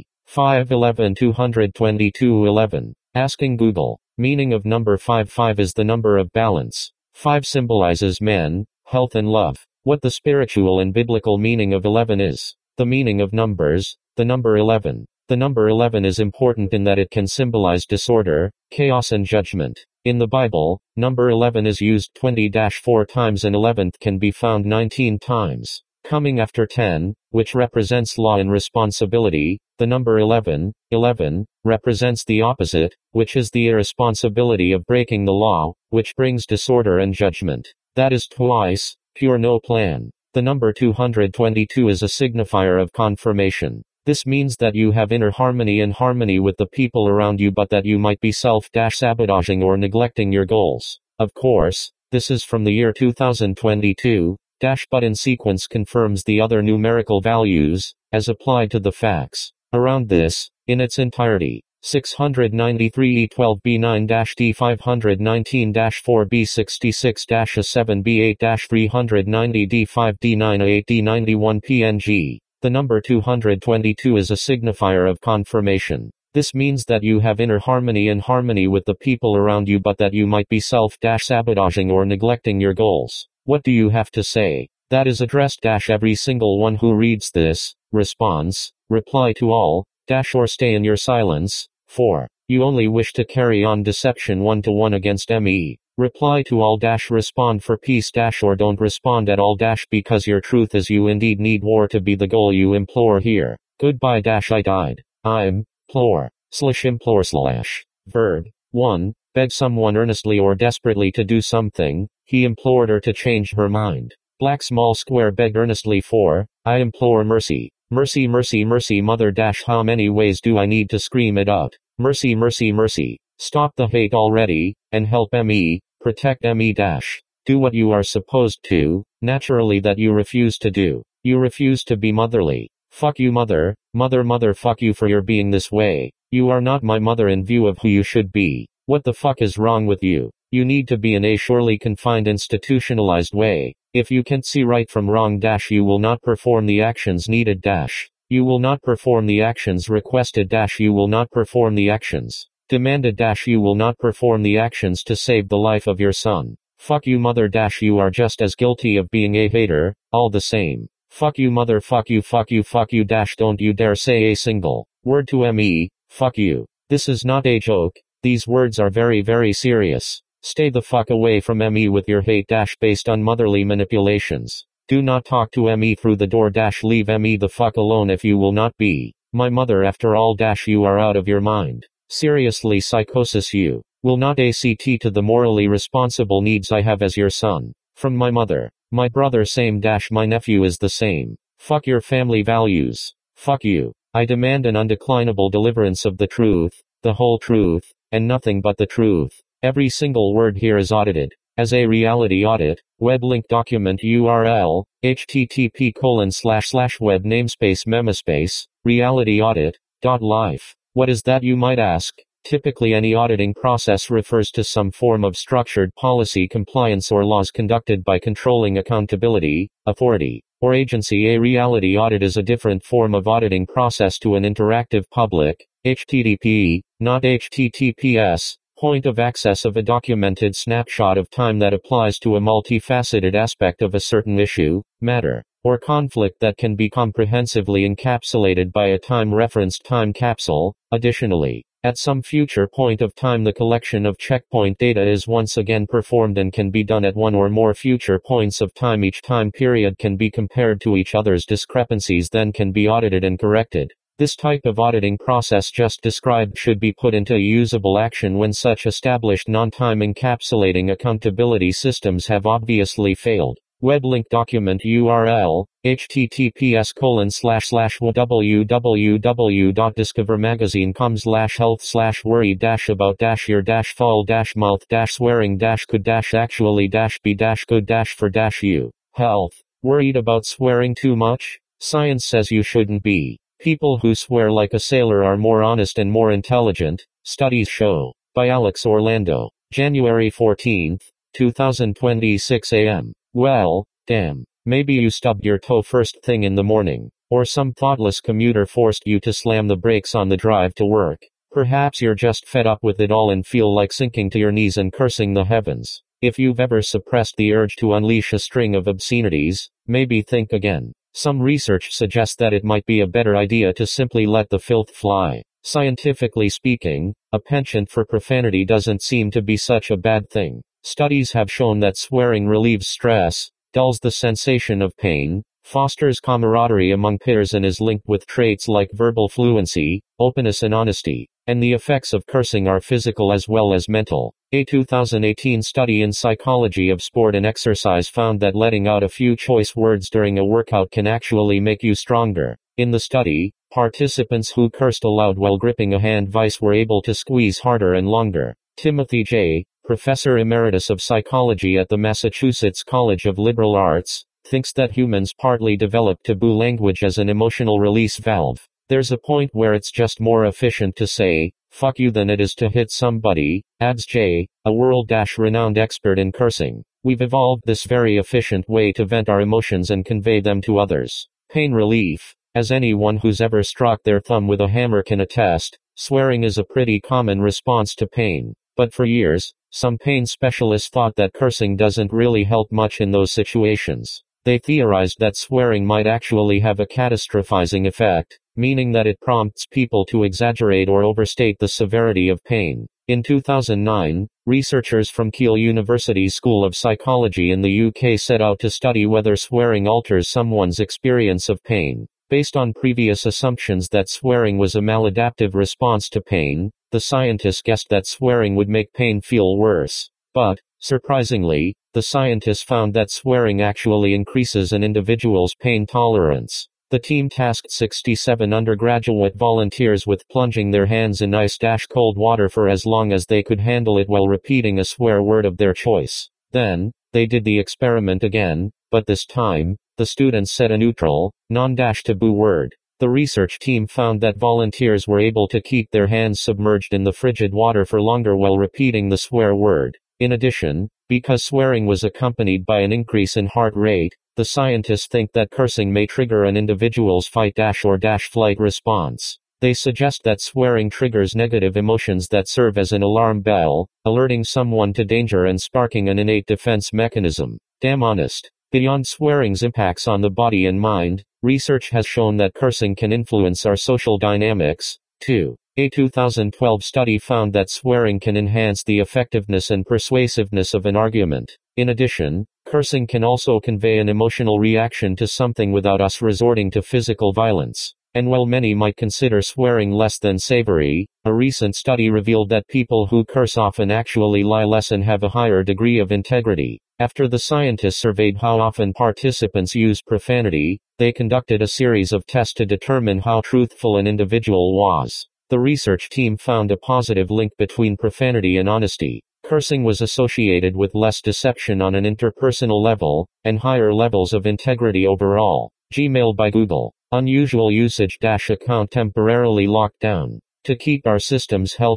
5/11/222/11. Asking Google. Meaning of number 55 is the number of balance. 5 symbolizes man, health and love. What the spiritual and biblical meaning of 11 is. The meaning of numbers, the number 11. The number 11 is important in that it can symbolize disorder, chaos and judgment. In the Bible, number 11 is used 20-4 times and 11th can be found 19 times. Coming after 10, which represents law and responsibility, the number 11 represents the opposite, which is the irresponsibility of breaking the law, which brings disorder and judgment. That is twice, pure no plan. The number 222 is a signifier of confirmation. This means that you have inner harmony and harmony with the people around you but that you might be self-sabotaging or neglecting your goals. Of course, this is from the year 2022, but in sequence confirms the other numerical values, as applied to the facts. Around this, in its entirety. 693 E12B9-D 519-4B 66-A7B8 390 D5 D9 D91 PNG. The number 222 is a signifier of confirmation. This means that you have inner harmony and harmony with the people around you but that you might be self-sabotaging or neglecting your goals. What do you have to say? That is addressed every single one who reads this, responds, reply to all, or stay in your silence. 4. You only wish to carry on deception 1-to-1 against me. Reply to all respond for peace or don't respond at all because your truth is you indeed need war to be the goal you implore here. Goodbye I died. I'm, implore Verb. 1. Beg someone earnestly or desperately to do something, he implored her to change her mind. Black small square begged earnestly for, I implore mercy. Mercy mercy mercy mother how many ways do I need to scream it out? Mercy mercy mercy. Stop the hate already, and help me, protect me Do what you are supposed to, naturally that you refuse to do. You refuse to be motherly. Fuck you mother, mother fuck you for your being this way. You are not my mother in view of who you should be. What the fuck is wrong with you? You need to be in a surely confined institutionalized way. If you can't see right from wrong you will not perform the actions needed You will not perform the actions requested you will not perform the actions demanded you will not perform the actions to save the life of your son. Fuck you mother you are just as guilty of being a hater, all the same. Fuck you mother fuck you don't you dare say a single word to me, fuck you. This is not a joke, these words are very very serious. Stay the fuck away from me with your hate based on motherly manipulations. Do not talk to me through the door leave me the fuck alone if you will not be my mother after all you are out of your mind. Seriously psychosis you will not act to the morally responsible needs I have as your son. From my mother, my brother same my nephew is the same. Fuck your family values. Fuck you. I demand an undeclinable deliverance of the truth, the whole truth, and nothing but the truth. Every single word here is audited. As a reality audit, web link document URL, http://web namespace memospace, reality audit.life. What is that you might ask? Typically, any auditing process refers to some form of structured policy compliance or laws conducted by controlling accountability, authority, or agency. A reality audit is a different form of auditing process to an interactive public, HTTP, not HTTPS, point of access of a documented snapshot of time that applies to a multifaceted aspect of a certain issue, matter, or conflict that can be comprehensively encapsulated by a time-referenced time capsule. Additionally, at some future point of time, the collection of checkpoint data is once again performed and can be done at one or more future points of time. Each time period can be compared to each other's discrepancies, then can be audited and corrected. This type of auditing process just described should be put into usable action when such established non-time encapsulating accountability systems have obviously failed. Web link document URL, https://www.discovermagazine.com/worry-about-your-fault-worry-could-actually-be-good-for-you. Health. Worried about swearing too much? Science says you shouldn't be. People who swear like a sailor are more honest and more intelligent, studies show. By Alex Orlando. January 14, 2026 a.m. Well, damn. Maybe you stubbed your toe first thing in the morning, or some thoughtless commuter forced you to slam the brakes on the drive to work. Perhaps you're just fed up with it all and feel like sinking to your knees and cursing the heavens. If you've ever suppressed the urge to unleash a string of obscenities, maybe think again. Some research suggests that it might be a better idea to simply let the filth fly. Scientifically speaking, a penchant for profanity doesn't seem to be such a bad thing. Studies have shown that swearing relieves stress, dulls the sensation of pain, fosters camaraderie among peers, and is linked with traits like verbal fluency, openness, and honesty. And the effects of cursing are physical as well as mental. A 2018 study in Psychology of Sport and Exercise found that letting out a few choice words during a workout can actually make you stronger. In the study, participants who cursed aloud while gripping a hand vise were able to squeeze harder and longer. Timothy J., Professor Emeritus of Psychology at the Massachusetts College of Liberal Arts, thinks that humans partly developed taboo language as an emotional release valve. There's a point where it's just more efficient to say, fuck you, than it is to hit somebody, adds J., a world-renowned expert in cursing. We've evolved this very efficient way to vent our emotions and convey them to others. Pain relief. As anyone who's ever struck their thumb with a hammer can attest, swearing is a pretty common response to pain. But for years, some pain specialists thought that cursing doesn't really help much in those situations. They theorized that swearing might actually have a catastrophizing effect, meaning that it prompts people to exaggerate or overstate the severity of pain. In 2009, researchers from Keele University's School of Psychology in the UK set out to study whether swearing alters someone's experience of pain. Based on previous assumptions that swearing was a maladaptive response to pain, the scientists guessed that swearing would make pain feel worse. But, surprisingly, the scientists found that swearing actually increases an individual's pain tolerance. The team tasked 67 undergraduate volunteers with plunging their hands in ice-cold water for as long as they could handle it while repeating a swear word of their choice. Then, they did the experiment again, but this time, the students said a neutral, non-taboo word. The research team found that volunteers were able to keep their hands submerged in the frigid water for longer while repeating the swear word. In addition, because swearing was accompanied by an increase in heart rate, the scientists think that cursing may trigger an individual's fight-or-flight response. They suggest that swearing triggers negative emotions that serve as an alarm bell, alerting someone to danger and sparking an innate defense mechanism. Damn honest. Beyond swearing's impacts on the body and mind, research has shown that cursing can influence our social dynamics, too. A 2012 study found that swearing can enhance the effectiveness and persuasiveness of an argument. In addition, cursing can also convey an emotional reaction to something without us resorting to physical violence. And while many might consider swearing less than savory, a recent study revealed that people who curse often actually lie less and have a higher degree of integrity. After the scientists surveyed how often participants use profanity, they conducted a series of tests to determine how truthful an individual was. The research team found a positive link between profanity and honesty. Cursing was associated with less deception on an interpersonal level, and higher levels of integrity overall. Gmail by Google. Unusual usage account temporarily locked down. To keep our systems healthy,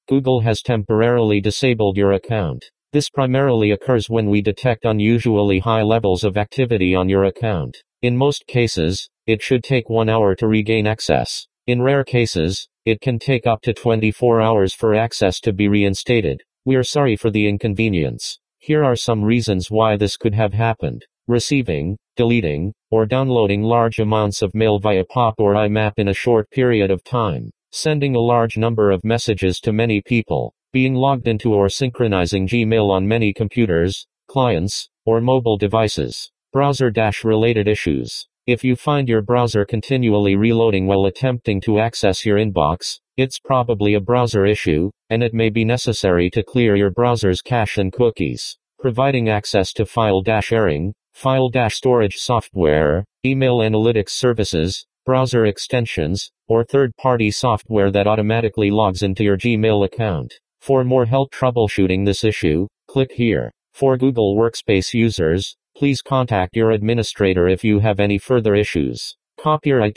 Google has temporarily disabled your account. This primarily occurs when we detect unusually high levels of activity on your account. In most cases, it should take 1 hour to regain access. In rare cases, it can take up to 24 hours for access to be reinstated. We are sorry for the inconvenience. Here are some reasons why this could have happened. Receiving, deleting, or downloading large amounts of mail via POP or IMAP in a short period of time. Sending a large number of messages to many people. Being logged into or synchronizing Gmail on many computers, clients, or mobile devices. Browser-related issues. If you find your browser continually reloading while attempting to access your inbox, it's probably a browser issue, and it may be necessary to clear your browser's cache and cookies. Providing access to file-sharing, file-storage software, email analytics services, browser extensions, or third-party software that automatically logs into your Gmail account. For more help troubleshooting this issue, click here. For Google Workspace users, please contact your administrator if you have any further issues. Copyright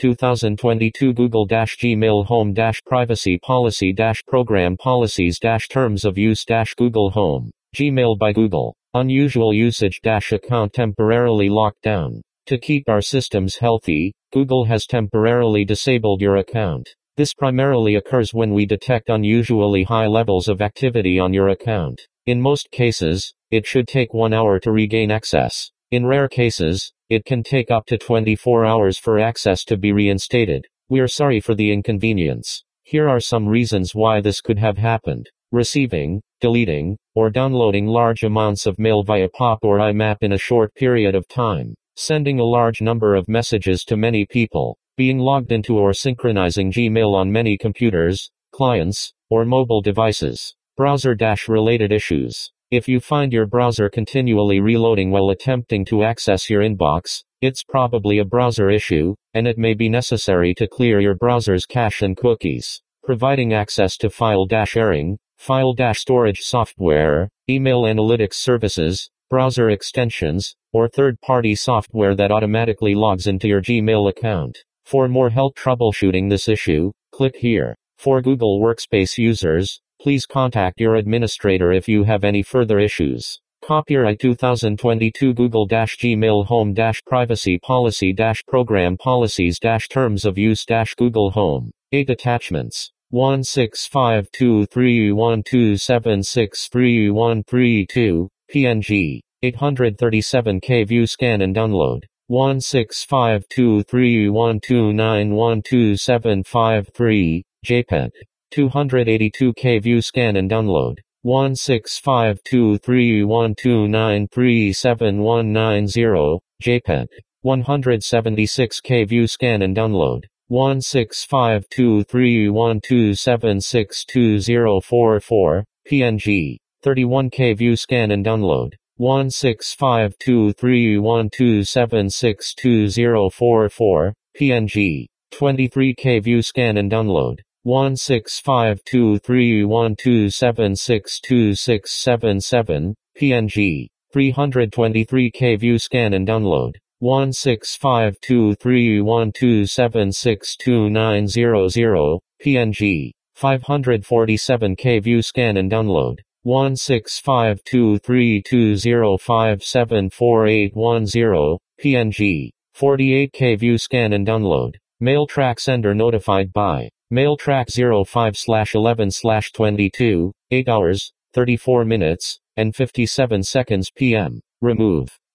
2022 Google-Gmail Home-Privacy Policy-Program Policies-Terms of Use-Google Home. Gmail by Google. Unusual usage account temporarily locked down. To keep our systems healthy, Google has temporarily disabled your account. This primarily occurs when we detect unusually high levels of activity on your account. In most cases, it should take 1 hour to regain access. In rare cases, it can take up to 24 hours for access to be reinstated. We are sorry for the inconvenience. Here are some reasons why this could have happened. Receiving, deleting, or downloading large amounts of mail via POP or IMAP in a short period of time. Sending a large number of messages to many people. Being logged into or synchronizing Gmail on many computers, clients, or mobile devices. Browser-related issues. If you find your browser continually reloading while attempting to access your inbox, it's probably a browser issue, and it may be necessary to clear your browser's cache and cookies. Providing access to file-sharing, file-storage software, email analytics services, browser extensions, or third-party software that automatically logs into your Gmail account. For more help troubleshooting this issue, click here. For Google Workspace users, please contact your administrator if you have any further issues. Copyright 2022 Google-Gmail Home-Privacy Policy-Program Policies-Terms of Use-Google Home. 8 attachments. 1652312763132 PNG. 837K view scan and download. 1652312912753 JPEG. 282K view scan and download. 1652312937190 JPEG. 176K view scan and download. 1652312762044 PNG. 31K view scan and download. 1652312762044 PNG. 23K view scan and download. 1652312762677 PNG. 323K view scan and download. 1652312762900 PNG. 547K view scan and download. 1652320574810 PNG. 48K view scan and download. Mailtrack sender notified by Mailtrack 05/11/22, 8 hours, 34 minutes, and 57 seconds PM. Remove.